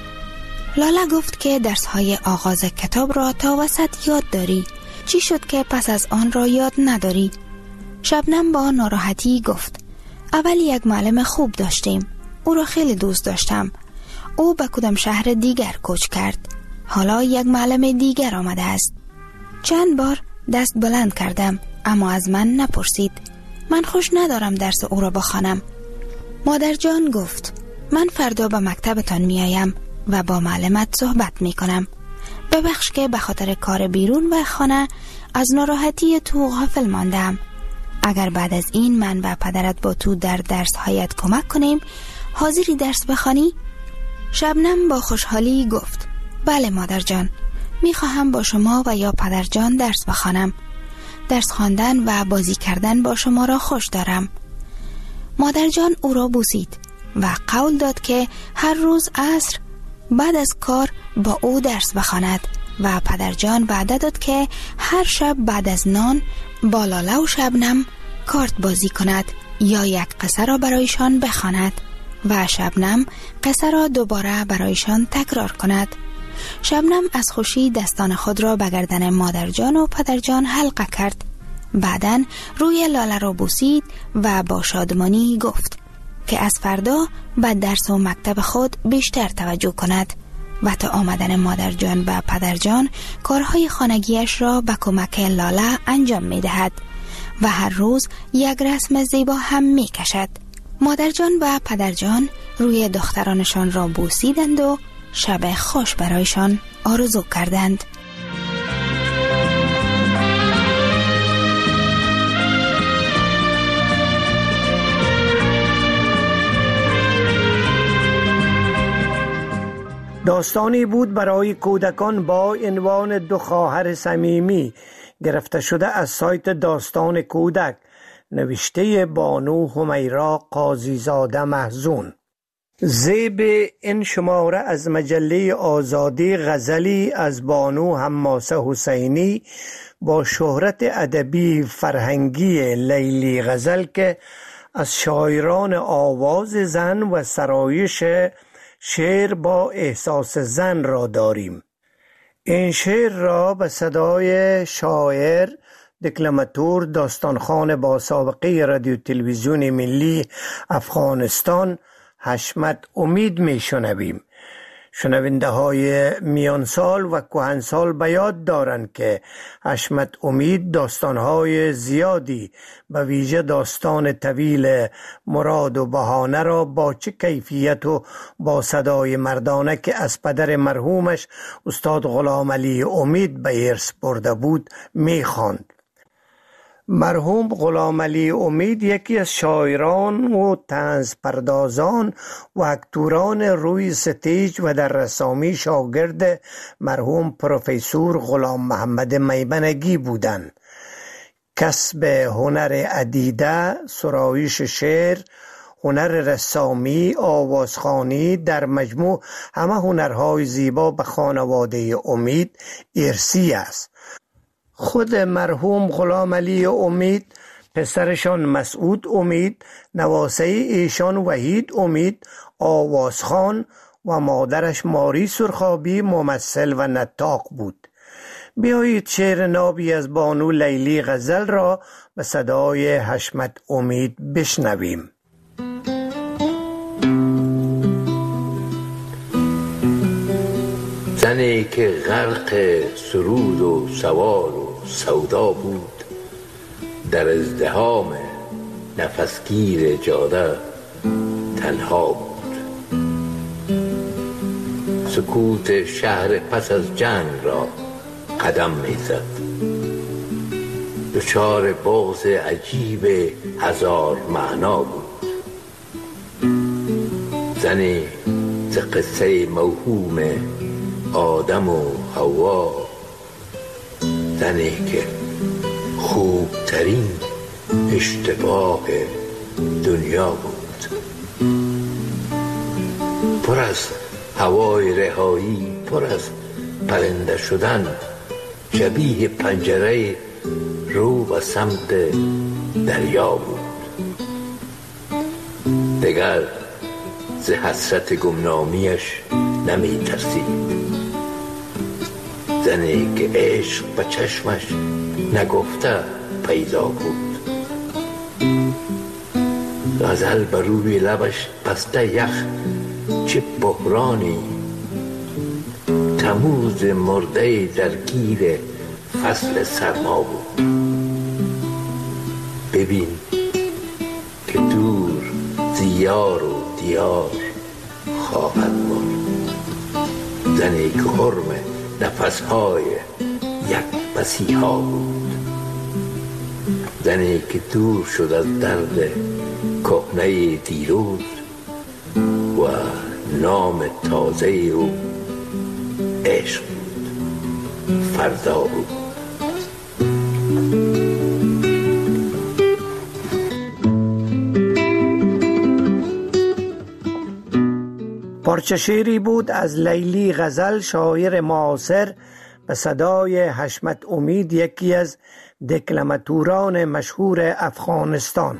لاله گفت که درس های آغاز کتاب را تا وسط یاد داری. چی شد که پس از آن را یاد نداری؟ شبنم با ناراحتی گفت: اول یک معلم خوب داشتیم، او را خیلی دوست داشتم. او به کدام شهر دیگر کوچ کرد. حالا یک معلم دیگر آمده است. چند بار دست بلند کردم اما از من نپرسید. من خوش ندارم درس او را بخوانم. مادرجان گفت: من فردا به مکتبتان می آیم و با معلمت صحبت می کنم. ببخش که به خاطر کار بیرون و خانه از ناراحتی تو غافل ماندم. اگر بعد از این من و پدرت با تو در درس هایت کمک کنیم، حاضری درس بخوانی؟ شبنم با خوشحالی گفت: بله مادرجان، می خواهم با شما و یا پدرجان درس بخوانم. درس خواندن و بازی کردن با شما را خوش دارم. مادرجان او را بوسید و قول داد که هر روز عصر بعد از کار با او درس بخواند و پدرجان وعده داد که هر شب بعد از نان با لاله و شبنم کارت بازی کند یا یک قصه را برایشان بخواند و شبنم قصه را دوباره برایشان تکرار کند. شبنم از خوشی دستان خود را به گردن مادرجان و پدرجان حلقه کرد. بعداً روی لاله را بوسید و با شادمانی گفت که از فردا به درس و مکتب خود بیشتر توجه کند و تا آمدن مادرجان و پدرجان کارهای خانگیش را به کمک لاله انجام می دهد و هر روز یک رسم زیبا هم می کشد. مادرجان و پدرجان روی دخترانشان را بوسیدند و شب خوش برایشان آرزو کردند. داستانی بود برای کودکان با عنوان دو خواهر صمیمی، گرفته شده از سایت داستان کودک، نوشته بانو همیرا قاضیزاده محزون. زیب این شماره از مجله آزادی غزلی از بانو حماسه حسینی با شهرت ادبی فرهنگی لیلی غزل که از شاعران آواز زن و سرایش شعر با احساس زن را داریم. این شعر را به صدای شاعر، دکلماتور، داستانخوان با سابقه رادیو تلویزیون ملی افغانستان حشمت امید می شنویم. شنونده های میان سال و کهن سال به یاد دارند که حشمت امید داستانهای زیادی به ویژه داستان طویل مراد و بهانه را با چه کیفیت و با صدای مردانه که از پدر مرحومش استاد غلام علی امید به ارث برده بود می خواند. مرحوم غلام علی امید یکی از شاعران و طنز پردازان و اکتوران روی ستیج و در رسامی شاگرد مرحوم پروفسور غلام محمد میمنگی بودند. کسب هنر عدیده، سرایش شعر، هنر رسامی، آوازخوانی، در مجموع همه هنرهای زیبا به خانواده امید ارثی است. خود مرحوم غلام علی امید، پسرشان مسعود امید، نواسه ایشان وحید امید آوازخوان و مادرش ماری سرخابی ممثل و نطاق بود. بیایید شعر نابی از بانو لیلی غزل را به صدای حشمت امید بشنویم. زنی که غرق سرود و سوار و سودا بود، در ازدحام نفسگیر جاده تنها بود. سکوت شهر پس از جنگ را قدم میزد. دچار باز عجیب هزار معنا بود. زنی ز قصه موهوم آدم و حوا، زنی که خوبترین اشتباه دنیا بود. پر از هوای رهایی، پر از پرنده شدن، شبیه پنجره رو به سمت دریا بود. دگر ز حسرت گمنامیش نمی ترسید. زنی که عشق به چشمش نگفته پیدا بود. غزل بر روی لبش بسته یخ، چه بحرانی. تموز مرده درگیر فصل سرما بود. ببین که دور زیار و دیار خواهد مرد. زنی که حرم نفسهای یک مسیحا بود. زنی که دور شد از درد کهنه دیروز و نام تازه او عشق بود، فردا بود. پارچه شعری بود از لیلی غزل، شاعر معاصر به صدای حشمت امید، یکی از دکلماتوران مشهور افغانستان.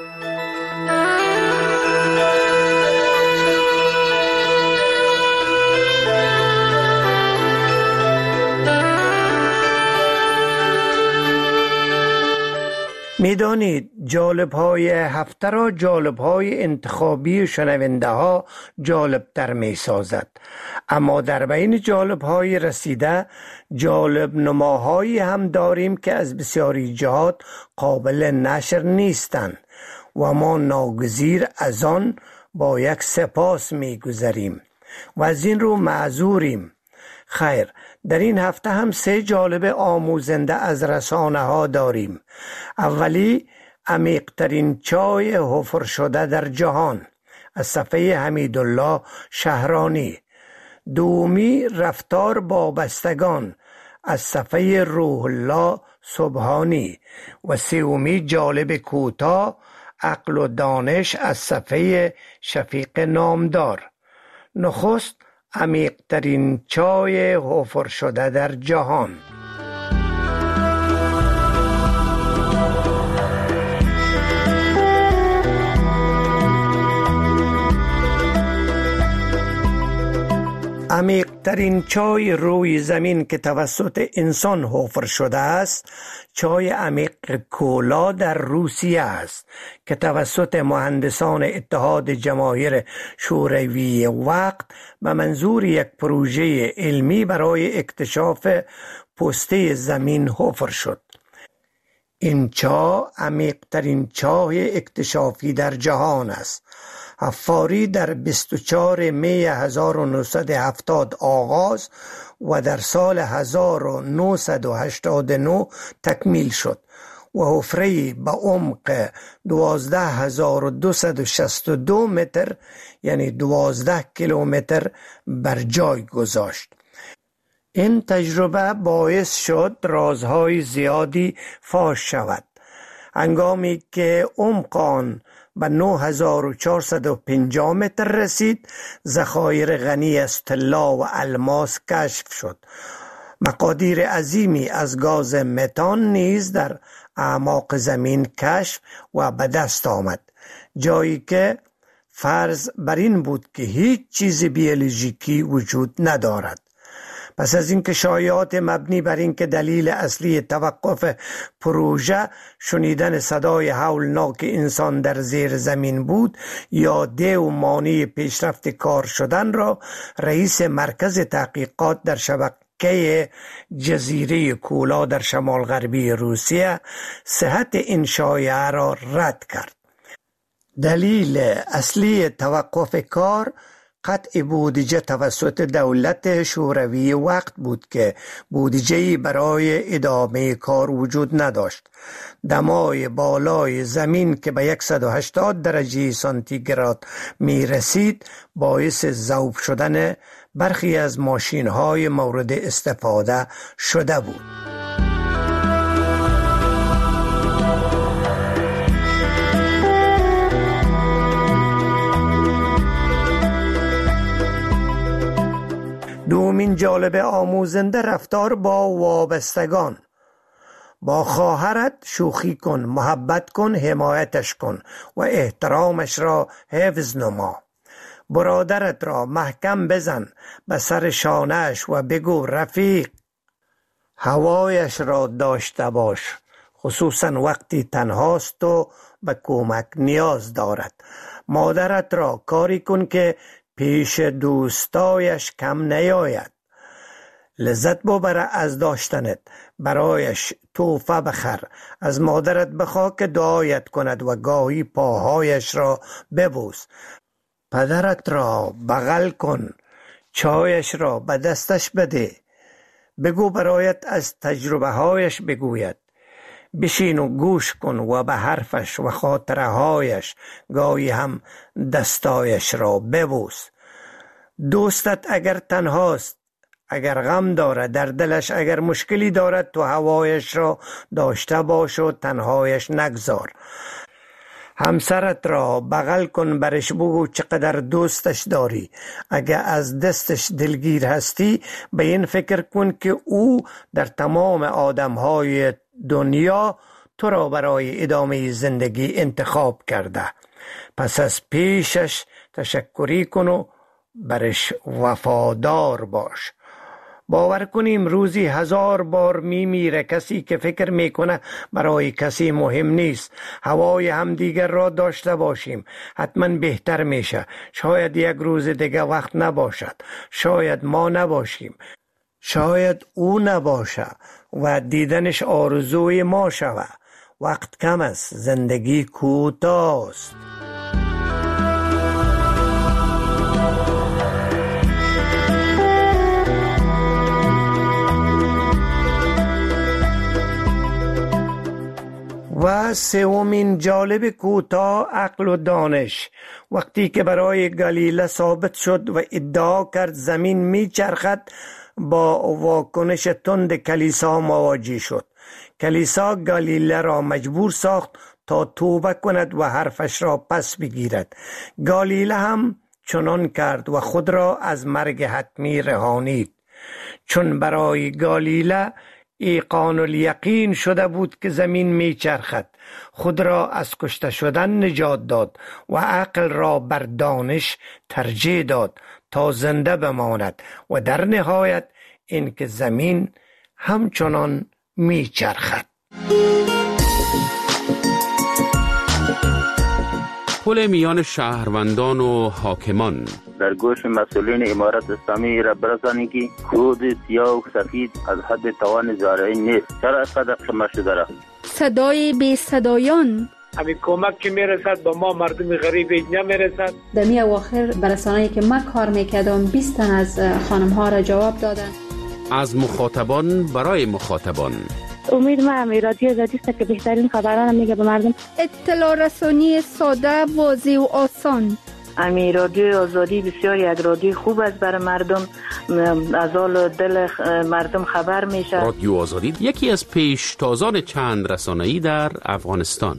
میدانید جالب های هفته را جالب های انتخابی شنونده ها جالب تر می سازد، اما در بین جالب های رسیده جالب نماهایی هم داریم که از بسیاری جهات قابل نشر نیستند و ما ناگزیر از آن با یک سپاس می گذریم و از این رو معذوریم. خیر، در این هفته هم سه جالب آموزنده از رسانه ها داریم. اولی عمیق‌ترین چای حفر شده در جهان از صفحه حمیدالله شهرانی. دومی رفتار با بستگان از صفحه روح الله سبحانی و سومی جالب کوتاه عقل و دانش از صفحه شفیق نامدار. نخست عمیق‌ترین چای حفر شده در جهان. عمیق‌ترین چای روی زمین که توسط انسان حفر شده است چای عمیق کولا در روسیه است که توسط مهندسان اتحاد جماهیر شوروی وقت به منظور یک پروژه علمی برای اکتشاف پوسته زمین حفر شد. این چاه عمیق‌ترین چاه اکتشافی در جهان است. حفاری در بیست و چهارم می هزار و نهصد و هفتاد آغاز و در سال هزار و نهصد و هشتاد و نه تکمیل شد و حفره به عمق دوازده هزار و دویست و شصت و دو متر یعنی دوازده کیلومتر بر جای گذاشت. این تجربه باعث شد رازهای زیادی فاش شود. هنگامی که عمق آن به نه هزار و چهارصد و پنجاه متر رسید، ذخایر غنی از طلا و الماس کشف شد. مقادیر عظیمی از گاز متان نیز در اعماق زمین کشف و به دست آمد، جایی که فرض بر این بود که هیچ چیز بیولوژیکی وجود ندارد. پس از اینکه شایعات مبنی بر اینکه دلیل اصلی توقف پروژه شنیدن صدای هولناک انسان در زیر زمین بود یا دیو مانع پیشرفت کار شدن را رئیس مرکز تحقیقات در شبکه جزیره کولا در شمال غربی روسیه صحت این شایعه را رد کرد. دلیل اصلی توقف کار قطع بودجه توسط دولت شوروی وقت بود که بودجه‌ای برای ادامه کار وجود نداشت. دمای بالای زمین که به صد و هشتاد درجه سانتیگراد می رسید باعث ذوب شدن برخی از ماشین های مورد استفاده شده بود. دومین جالب آموزنده رفتار با وابستگان. با خواهرت شوخی کن، محبت کن، حمایتش کن و احترامش را حفظ نما. برادرت را محکم بزن به سر شانه‌اش و بگو رفیق. هوایش را داشته باش، خصوصا وقتی تنهاست و به کمک نیاز دارد. مادرت را کاری کن که پیش دوستایش کم نیاید. لذت ببره از داشتنت. برایش تحفه بخر. از مادرت بخواه که دعایت کند و گاهی پاهایش را ببوس. پدرت را بغل کن. چایش را به دستش بده. بگو برایت از تجربه هایش بگوید. بشین و گوش کن و به حرفش و خاطره هایش گاهی هم دستایش را ببوس. دوستت اگر تنهاست، اگر غم دارد در دلش، اگر مشکلی دارد، تو هوایش را داشته باش و تنهایش نگذار. همسرت را بغل کن، برش بگو چقدر دوستش داری. اگر از دستش دلگیر هستی به این فکر کن که او در تمام آدمهای دنیا تو را برای ادامه زندگی انتخاب کرده. پس از پیشش تشکری کن و برش وفادار باش. باور کنیم روزی هزار بار میمیره کسی که فکر میکنه برای کسی مهم نیست. هوای همدیگر را داشته باشیم، حتما بهتر میشه. شاید یک روز دیگه وقت نباشد، شاید ما نباشیم، شاید او نباشه و دیدنش آرزوی ما شود. وقت کم است، زندگی کوتاه است. و سومین جالب کوتاه، عقل و دانش. وقتی که برای گالیله ثابت شد و ادعا کرد زمین میچرخد، با واکنش تند کلیسا مواجه شد. کلیسا گالیله را مجبور ساخت تا توبه کند و حرفش را پس بگیرد. گالیله هم چنان کرد و خود را از مرگ حتمی رهانید، چون برای گالیله ایقان الیقین شده بود که زمین میچرخد. خود را از کشته شدن نجات داد و عقل را بر دانش ترجیح داد تا زنده بماند و در نهایت اینکه زمین همچنان میچرخد. پل میان شهروندان و حاکمان. در گوش مسئولین امارت اسلامی را برسانید که کود سیاه و سفید از حد توان زارعی نیست. چرا اینقدر شما شده را؟ صدای بی صدایان. همین کمک که میرسد به ما مردم غریب نمیرسد. در می اواخر برسانه‌ای که من کار میکردم بیست تن از خانم ها را جواب دادن. از مخاطبان برای مخاطبان. امید ما هم رادیو آزادی است که بهترین خبران میگه به مردم. اطلاع رسانی ساده، واضح و آسان. امی رادیو آزادی بسیار یک رادیو خوب است برای مردم، از حال دل مردم خبر میشه. رادیو آزادی یکی از پیشتازان چند رسانه‌ای در افغانستان.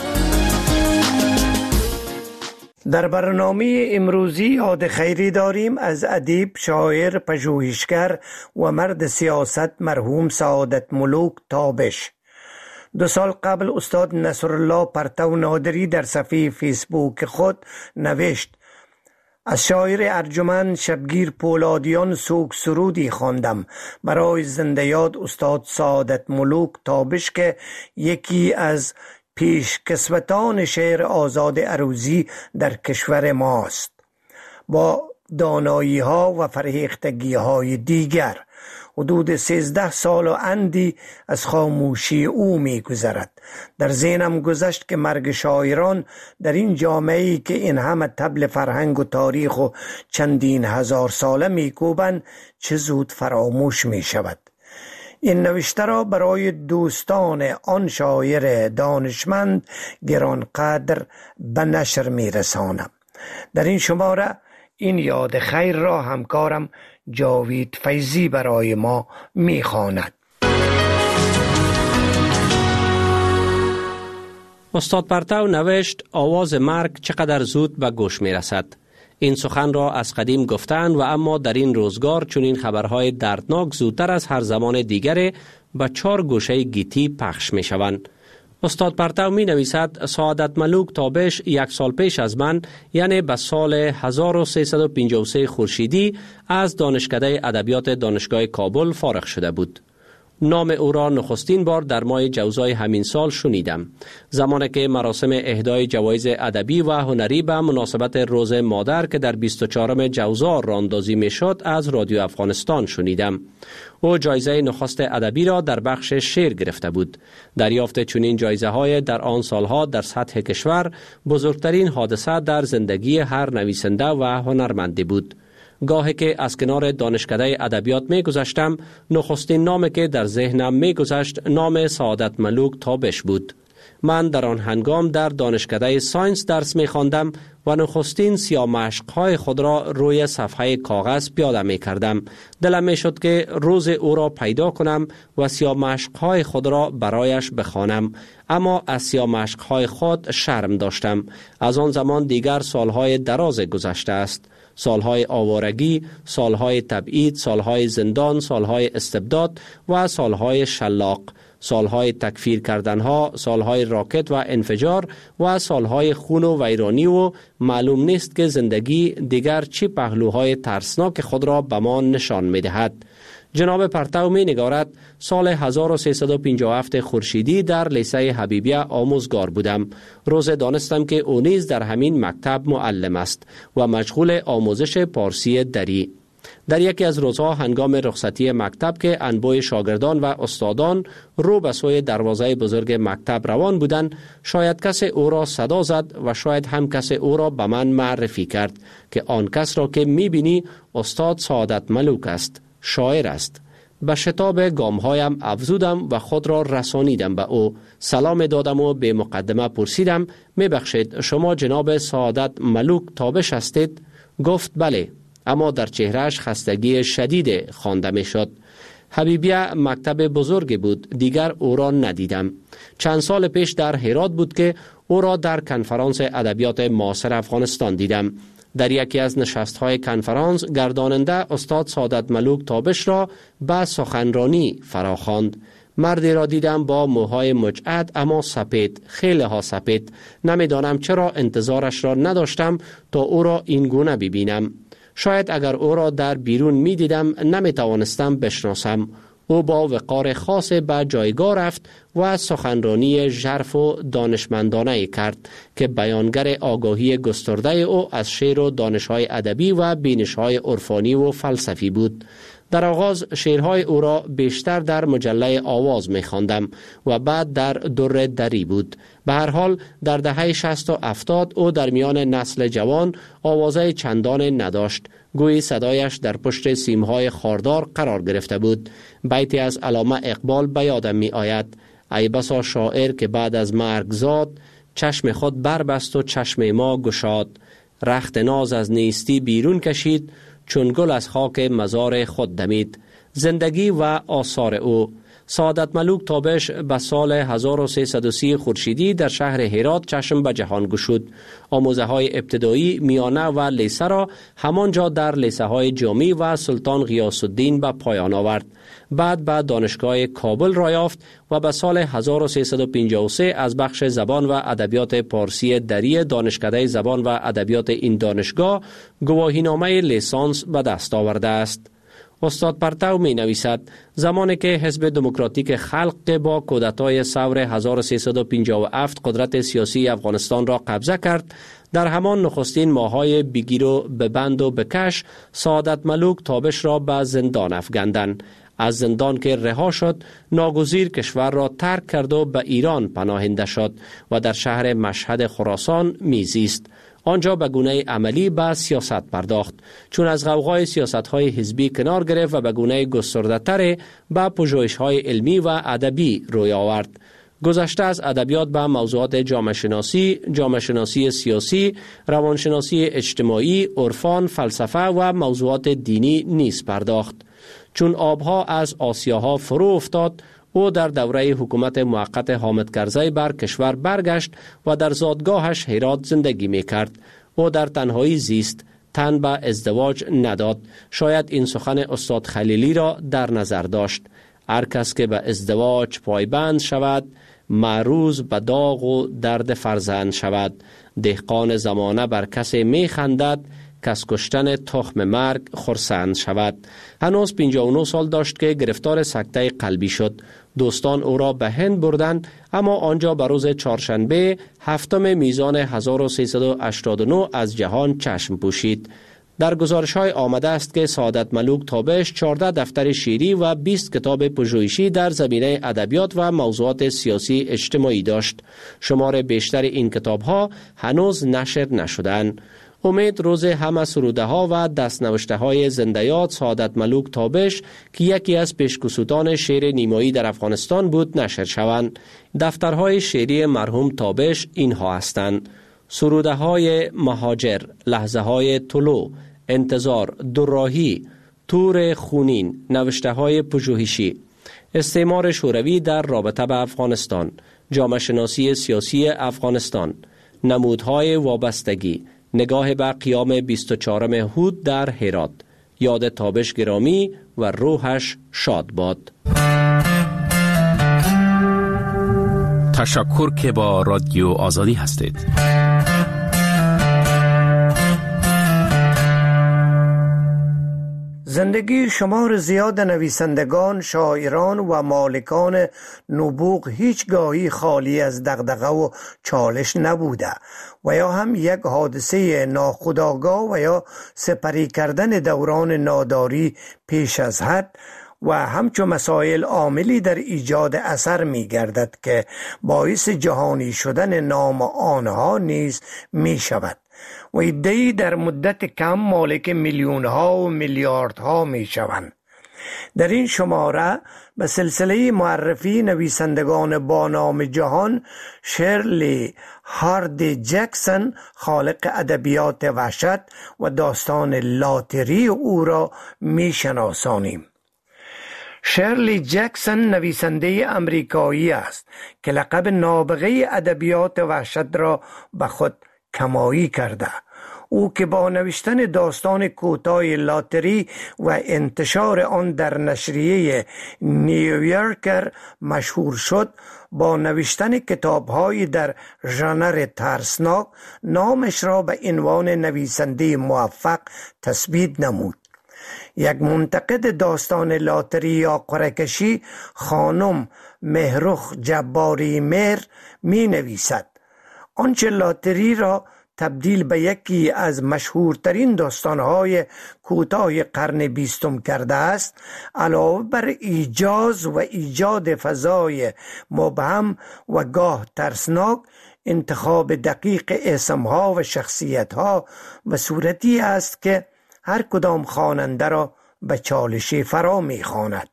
در برنامه امروزی یاد خیری داریم از ادیب، شاعر، پژوهشگر و مرد سیاست مرحوم سعادت ملوک تابش. دو سال قبل استاد نصرالله پرتو نادری در صفحه فیسبوک خود نوشت: از شاعر ارجمند شبگیر پولادیان سوگ سرودی خواندم برای زنده یاد استاد سعادت ملوک تابش که یکی از پیش کسوتان شعر آزاد عروضی در کشور ماست. با دانایی ها و فرهیختگی های دیگر حدود سیزده سال و اندی از خاموشی او می گذرد. در ذهنم گذشت که مرگ شاعران در این جامعه‌ای که این همه طبل فرهنگ و تاریخ و چندین هزار ساله می کوبند چه زود فراموش می شود. این نوشته را برای دوستان آن شاعر دانشمند گرانقدر به نشر می رسانم. در این شماره این یاد خیر را همکارم جاوید فیضی برای ما می خواند. استاد پرتو نوشت آواز مرگ چقدر زود به گوش می رسد. این سخن را از قدیم گفتند و اما در این روزگار چون این خبرهای دردناک زودتر از هر زمان دیگر به چهار گوشه گیتی پخش می شوند. استاد پرتو می نویسد سعادت ملوک تابش یک سال پیش از من یعنی به سال هزار و سیصد و پنجاه و سه خورشیدی از دانشکده ادبیات دانشگاه کابل فارغ شده بود. نام او را نخستین بار در ماه جوزای همین سال شنیدم، زمانی که مراسم اهدای جوایز ادبی و هنری به مناسبت روز مادر که در بیست و چهارم جوزا راندازی می شد از رادیو افغانستان شنیدم. او جایزه نخست ادبی را در بخش شعر گرفته بود. دریافت چنین جایزه های در آن سالها در سطح کشور بزرگترین حادثه در زندگی هر نویسنده و هنرمندی بود. گاهی که از کنار دانشکده ادبیات می گذشتم، نخستین نامی که در ذهنم می گذشت نام سعادت ملوک تابش بود. من در آن هنگام در دانشکده ساینس درس می خواندم و نخستین سیاه مشق‌های خود را روی صفحه کاغذ پیاده می کردم. دلم می شد که روز او را پیدا کنم و سیاه مشق‌های خود را برایش بخوانم، اما از سیاه مشق‌های خود شرم داشتم. از آن زمان دیگر سالهای دراز گذشته است. سالهای آوارگی، سالهای تبعید، سالهای زندان، سالهای استبداد و سالهای شلاق، سالهای تکفیر کردنها، سالهای راکت و انفجار و سالهای خون و ویرانی و معلوم نیست که زندگی دیگر چی پهلوهای ترسناک خود را به ما نشان می دهد. جناب پرتو می نگارد سال هزار و سیصد و پنجاه و هفت خورشیدی در لیسه حبیبیه آموزگار بودم. روز دانستم که او نیز در همین مکتب معلم است و مشغول آموزش پارسی دری. در یکی از روزها هنگام رخصتی مکتب که انبوه شاگردان و استادان رو به سوی دروازه بزرگ مکتب روان بودند، شاید کس او را صدا زد و شاید هم کس او را به من معرفی کرد که آن کس را که می بینی استاد سعادت ملوک است، شاعر است. به شتاب گامهایم افزودم و خود را رسانیدم به او. سلام دادم و به مقدمه پرسیدم میبخشید شما جناب سعادت ملوک تابش هستید؟ گفت بله، اما در چهرهش خستگی شدید خوانده میشد. حبیبیه مکتب بزرگی بود، دیگر او را ندیدم. چند سال پیش در هرات بود که او را در کنفرانس ادبیات معاصر افغانستان دیدم. در یکی از نشست‌های کنفرانس گرداننده استاد سعادت ملوک تابش را به سخنرانی فراخواند. مردی را دیدم با موهای مجعد اما سپید، خیلی ها سپید. نمیدانم چرا انتظارش را نداشتم تا او را این گونه ببینم. شاید اگر او را در بیرون می دیدم نمی توانستم بشناسم. او با وقار خاص به جایگاه رفت و سخنرانی ژرف و دانشمندانه کرد که بیانگر آگاهی گسترده او از شعر و دانش‌های ادبی و بینش‌های عرفانی و فلسفی بود. در آغاز شعرهای او را بیشتر در مجله آواز می خواندم و بعد در در دری بود. به هر حال در دهه شصت و هفتاد او در میان نسل جوان آوازه چندان نداشت. گویی صدایش در پشت سیمهای خاردار قرار گرفته بود. بیتی از علامه اقبال به یادم می آید: ای بسا شاعر که بعد از مرگ زاد، چشم خود بربست و چشم ما گشاد. رخت ناز از نیستی بیرون کشید، چون گل از خاک مزار خود دمید. زندگی و آثار او. سعادت ملوک تابش به سال هزار و سیصد و سی خورشیدی در شهر هرات چشم به جهان گشود. آموزه های ابتدایی، میانه و لیسه را همانجا در لیسه های جامی و سلطان غیاث الدین به پایان آورد. بعد به دانشگاه کابل را یافت و به سال هزار و سیصد و پنجاه و سه از بخش زبان و ادبیات پارسی دری دانشکده زبان و ادبیات این دانشگاه گواهینامه لیسانس به دست آورده است. استاد پرتو می نویسد زمانی که حزب دموکراتیک خلق با کودتای ثور هزار و سیصد و پنجاه و هفت قدرت سیاسی افغانستان را قبضه کرد، در همان نخستین ماهای بگیر و ببند و بکش سعادت ملوک تابش را به زندان افکندند. از زندان که رها شد ناگزیر کشور را ترک کرد و به ایران پناهنده شد و در شهر مشهد خراسان میزیست. آنجا به گونه عملی به سیاست پرداخت، چون از غوغای سیاست‌های حزبی کنار گرفت و به گونه گسترده‌تر به پژوهش‌های علمی و ادبی روی آورد. گذشته از ادبیات به موضوعات جامعه شناسی، جامعه شناسی سیاسی، روانشناسی اجتماعی، عرفان، فلسفه و موضوعات دینی نیز پرداخت. چون آبها از آسیاها فرو افتاد، او در دوره حکومت موقت حامد کرزی بر کشور برگشت و در زادگاهش هرات زندگی می کرد. او در تنهایی زیست، تن به ازدواج نداد. شاید این سخن استاد خلیلی را در نظر داشت: هر کس که به ازدواج پایبند شود، معروض به داغ و درد فرزند شود. دهقان زمانه بر کسی می خندد، کس کشتن تخم مرگ خرسند شود. هنوز پنجاه و نه سال داشت که گرفتار سکته قلبی شد. دوستان او را به هند بردند، اما آنجا به روز چهارشنبه هفتم میزان هزار و سیصد و هشتاد و نه از جهان چشم پوشید. در گزارش های آمده است که سعادت ملوک تابش چهارده دفتر شعری و بیست کتاب پژوهشی در زمینه ادبیات و موضوعات سیاسی اجتماعی داشت. شمار بیشتر این کتاب ها هنوز نشر نشدند. امید روز همه سروده ها و دستنوشته های زنده‌یاد سعادت ملوک تابش که یکی از پیشکسوتان شعر نیمایی در افغانستان بود نشر شوند. دفترهای شعری مرحوم تابش اینها هستند: سروده های مهاجر، لحظه های طلوع، انتظار، دوراهی، تور خونین، نوشته های پژوهشی، استعمار شوروی در رابطه به افغانستان، جامعه شناسی سیاسی افغانستان، نمودهای وابستگی، نگاه به قیام بیست و چهارم هود در هرات. یاد تابش گرامی و روحش شاد باد. تشکر که با رادیو آزادی هستید. زندگی شمار زیاد نویسندگان، شاعران و مالکان نبوغ هیچگاهی خالی از دغدغه و چالش نبوده و یا هم یک حادثه ناخودآگاه و یا سپری کردن دوران ناداری پیش از حد و همچون مسائل عاملی در ایجاد اثر می گردد که باعث جهانی شدن نام آنها نیز می شود و عده‌ای در مدت کم مالک میلیون ها و میلیارد ها می شوند. در این شماره به سلسله معرفی نویسندگان با نام جهان شرلی هاردی جکسون، خالق ادبیات وحشت و داستان لاتری او را می شناسانیم. شرلی جکسون نویسنده امریکایی است که لقب نابغه ادبیات وحشت را به خود کمایی کرده. او که با نوشتن داستان کوتاه لاتری و انتشار آن در نشریه نیویورکر مشهور شد، با نوشتن کتاب‌های در ژانر ترسناک نامش را به عنوان نویسنده موفق تثبیت نمود. یک منتقد داستان لاتری یا قرعه‌کشی، خانم مهرخ جباری مهر می نویسد: آنچه لاتری را تبدیل به یکی از مشهورترین داستانهای کوتاه قرن بیستم کرده است، علاوه بر ایجاز و ایجاد فضای مبهم و گاه ترسناک، انتخاب دقیق اسمها و شخصیتها و صورتی است که هر کدام خواننده را به چالشی فرا می‌خواند.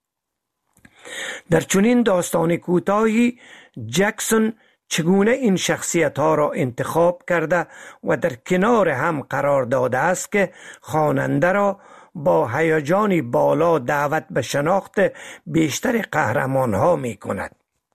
در چنین داستان کوتاهی جکسون چگونه این شخصیت ها را انتخاب کرده و در کنار هم قرار داده است که خواننده را با هیجانی بالا دعوت به شناخت بیشتر قهرمان ها می کند.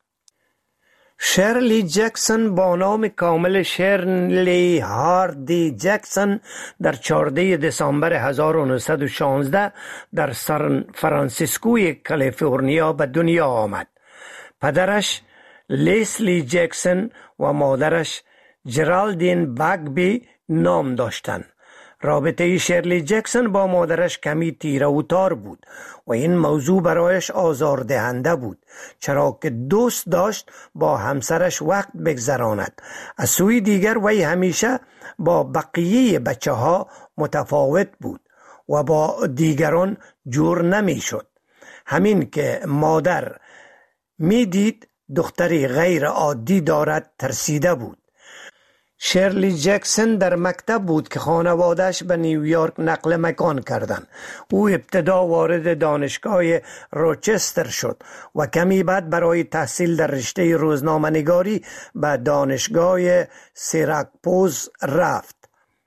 شرلی جکسون با نام کامل شرلی هاردی جکسون در چهاردهم دسامبر هزار و نهصد و شانزده در سان فرانسیسکوی کالیفرنیا به دنیا آمد. پدرش لیسلی جکسون و مادرش جرالدین باگبی نام داشتند. رابطه شرلی جکسون با مادرش کمی تیره و تار بود و این موضوع برایش آزاردهنده بود، چرا که دوست داشت با همسرش وقت بگذراند. از سوی دیگر وی همیشه با بقیه بچه ها متفاوت بود و با دیگران جور نمی شد. همین که مادر میدید دختری غیر عادی دارد ترسیده بود. شرلی جکسون در مکتب بود که خانوادهش به نیویورک نقل مکان کردند. او ابتدا وارد دانشگاه روچستر شد و کمی بعد برای تحصیل در رشته روزنامه‌نگاری به دانشگاه سیراکوز رفت.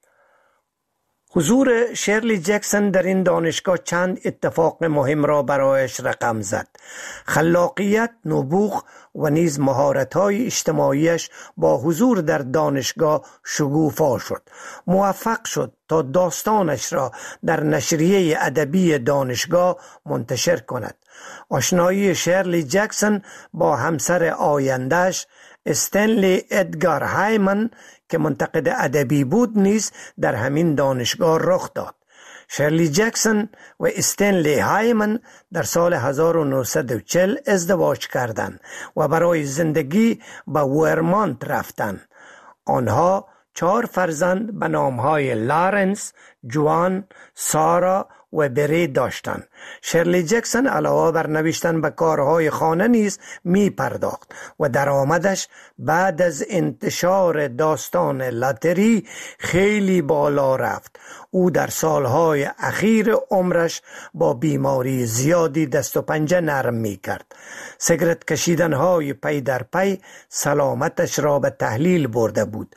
حضور شرلی جکسون در این دانشگاه چند اتفاق مهم را برایش رقم زد. خلاقیت، نبوغ و نیز مهارت‌های اجتماعیش با حضور در دانشگاه شگوفا شد. موفق شد تا داستانش را در نشریه ادبی دانشگاه منتشر کند. آشنایی شرلی جکسون با همسر آینده‌اش استنلی ادگار هایمن که منتقد ادبی بود نیز در همین دانشگاه رخ داد. شرلی جکسون و استنلی هایمن در سال هزار و نهصد و چهل ازدواج کردند و برای زندگی به ورمانت رفتند. آنها چهار فرزند به نامهای لارنس، جوان، سارا و بری داشتند. شرلی جکسون علاوه بر نوشتن به کارهای خانه نیز می پرداخت و درآمدش بعد از انتشار داستان لاتری خیلی بالا رفت. او در سالهای اخیر عمرش با بیماری زیادی دست و پنجه نرم می کرد. سیگرت کشیدنهای پی در پی سلامتش را به تحلیل برده بود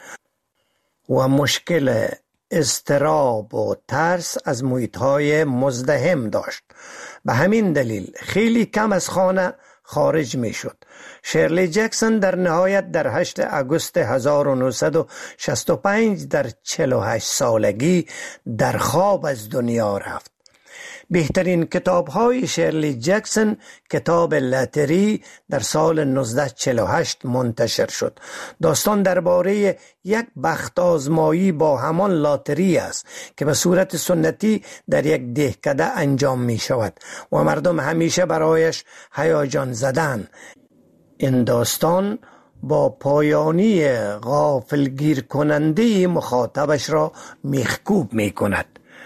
و مشکل اضطراب و ترس از محیط‌های مزدحم داشت. به همین دلیل خیلی کم از خانه خارج می شد. شرلی جکسون در نهایت در هشتم آگوست هزار و نهصد و شصت و پنج در چهل و هشت سالگی در خواب از دنیا رفت. بهترین کتاب‌های شرلی جکسون کتاب لاتری در سال نوزده چهل و هشت منتشر شد. داستان درباره یک بخت آزمایی با همان لاتری است که به صورت سنتی در یک دهکده انجام می شود و مردم همیشه برایش هیجان زدند. این داستان با پایانی غافلگیر کننده مخاطبش را میخکوب می کند.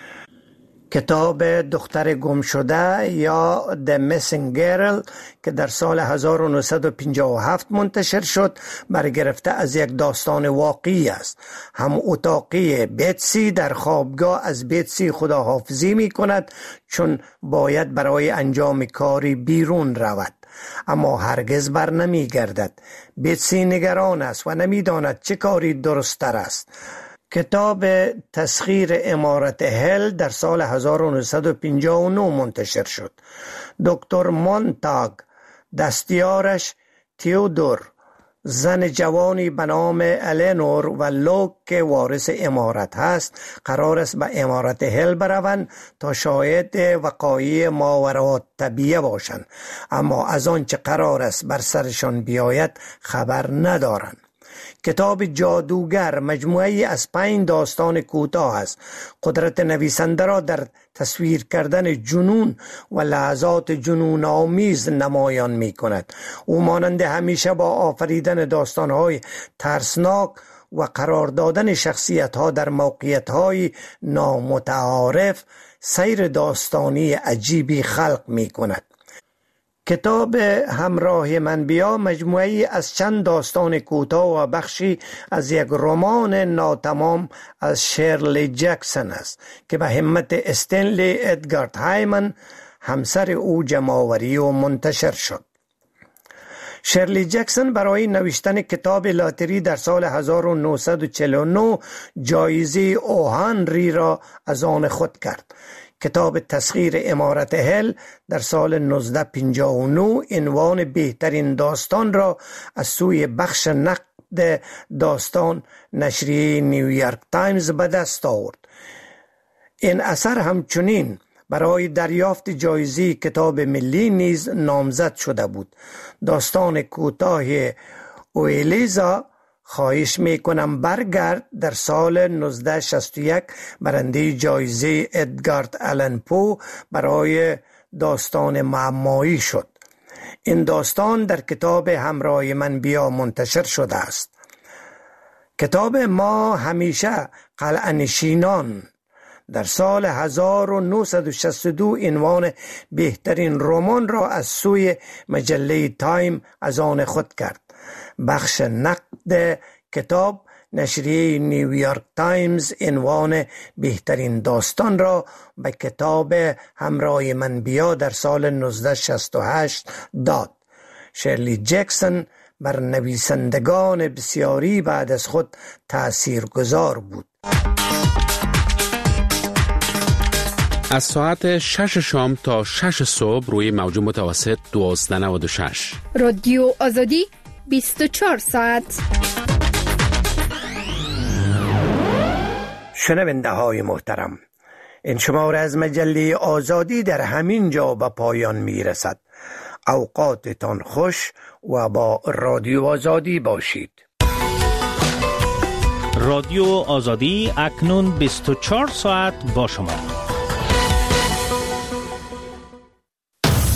کتاب دختر گم شده یا The Missing Girl که در سال هزار و نهصد و پنجاه و هفت منتشر شد برگرفته از یک داستان واقعی است. هم اتاقی بیتسی در خوابگاه از بیتسی خداحافظی می کند چون باید برای انجام کاری بیرون رود، اما هرگز بر نمی گردد. بیتسی نگران است و نمی داند چه کاری درست تر است. کتاب تسخیر امارت هل در سال هزار و نهصد و پنجاه و نه منتشر شد. دکتر مونتاگ دستیارش تیودور، زن جوانی به نام الینور و لوک که وارث امارت هست قرار است به امارت هل بروند تا شاهد وقایع ماوراء الطبیعه باشند، اما از آنچه قرار است بر سرشان بیاید خبر ندارند. کتاب جادوگر مجموعه‌ای از پنج داستان کوتاه است. قدرت نویسنده را در تصویر کردن جنون و لحظات جنون آمیز نمایان می کند. او مانند همیشه با آفریدن داستان‌های ترسناک و قرار دادن شخصیت‌ها در موقعیت‌های نامتعارف سیر داستانی عجیبی خلق می کند. کتاب همراه من بیا مجموعه‌ای از چند داستان کوتاه و بخشی از یک رمان ناتمام از شرلی جکسون است که به همت استنلی ادگار هایمن همسر او جمع‌آوری و منتشر شد. شرلی جکسون برای نوشتن کتاب لاتری در سال هزار و نهصد و چهل و نه جایزه او هنری را از آن خود کرد. کتاب تسخیر امارت هل در سال نوزده پنجاه و نه عنوان بهترین داستان را از سوی بخش نقد داستان نشریه نیویورک تایمز به دست آورد. این اثر همچنین برای دریافت جایزه کتاب ملی نیز نامزد شده بود. داستان کوتاه اویلیزا خواهش میکنم برگرد در سال نوزده شصت و یک برنده جایزه ادگار آلن پو برای داستان معمایی شد. این داستان در کتاب همراه من بیا منتشر شده است. کتاب ما همیشه قلعه‌نشینان در سال هزار و نهصد و شصت و دو عنوان بهترین رمان را از سوی مجله تایم از آن خود کرد. بخش نقد کتاب نشریه نیویورک تایمز عنوان بهترین داستان را به کتاب همراه من بیا در سال نوزده شصت و هشت داد. شرلی جکسون بر نویسندگان بسیاری بعد از خود تأثیرگذار بود. از ساعت شش شام تا شش صبح روی موج متوسط دوازده نود و شش. رادیو آزادی بیست و چهار ساعت. شنونده های محترم، این شماره از مجله آزادی در همین جا به پایان می رسد. اوقاتتان خوش و با رادیو آزادی باشید. رادیو آزادی اکنون بیست و چهار ساعت با شما.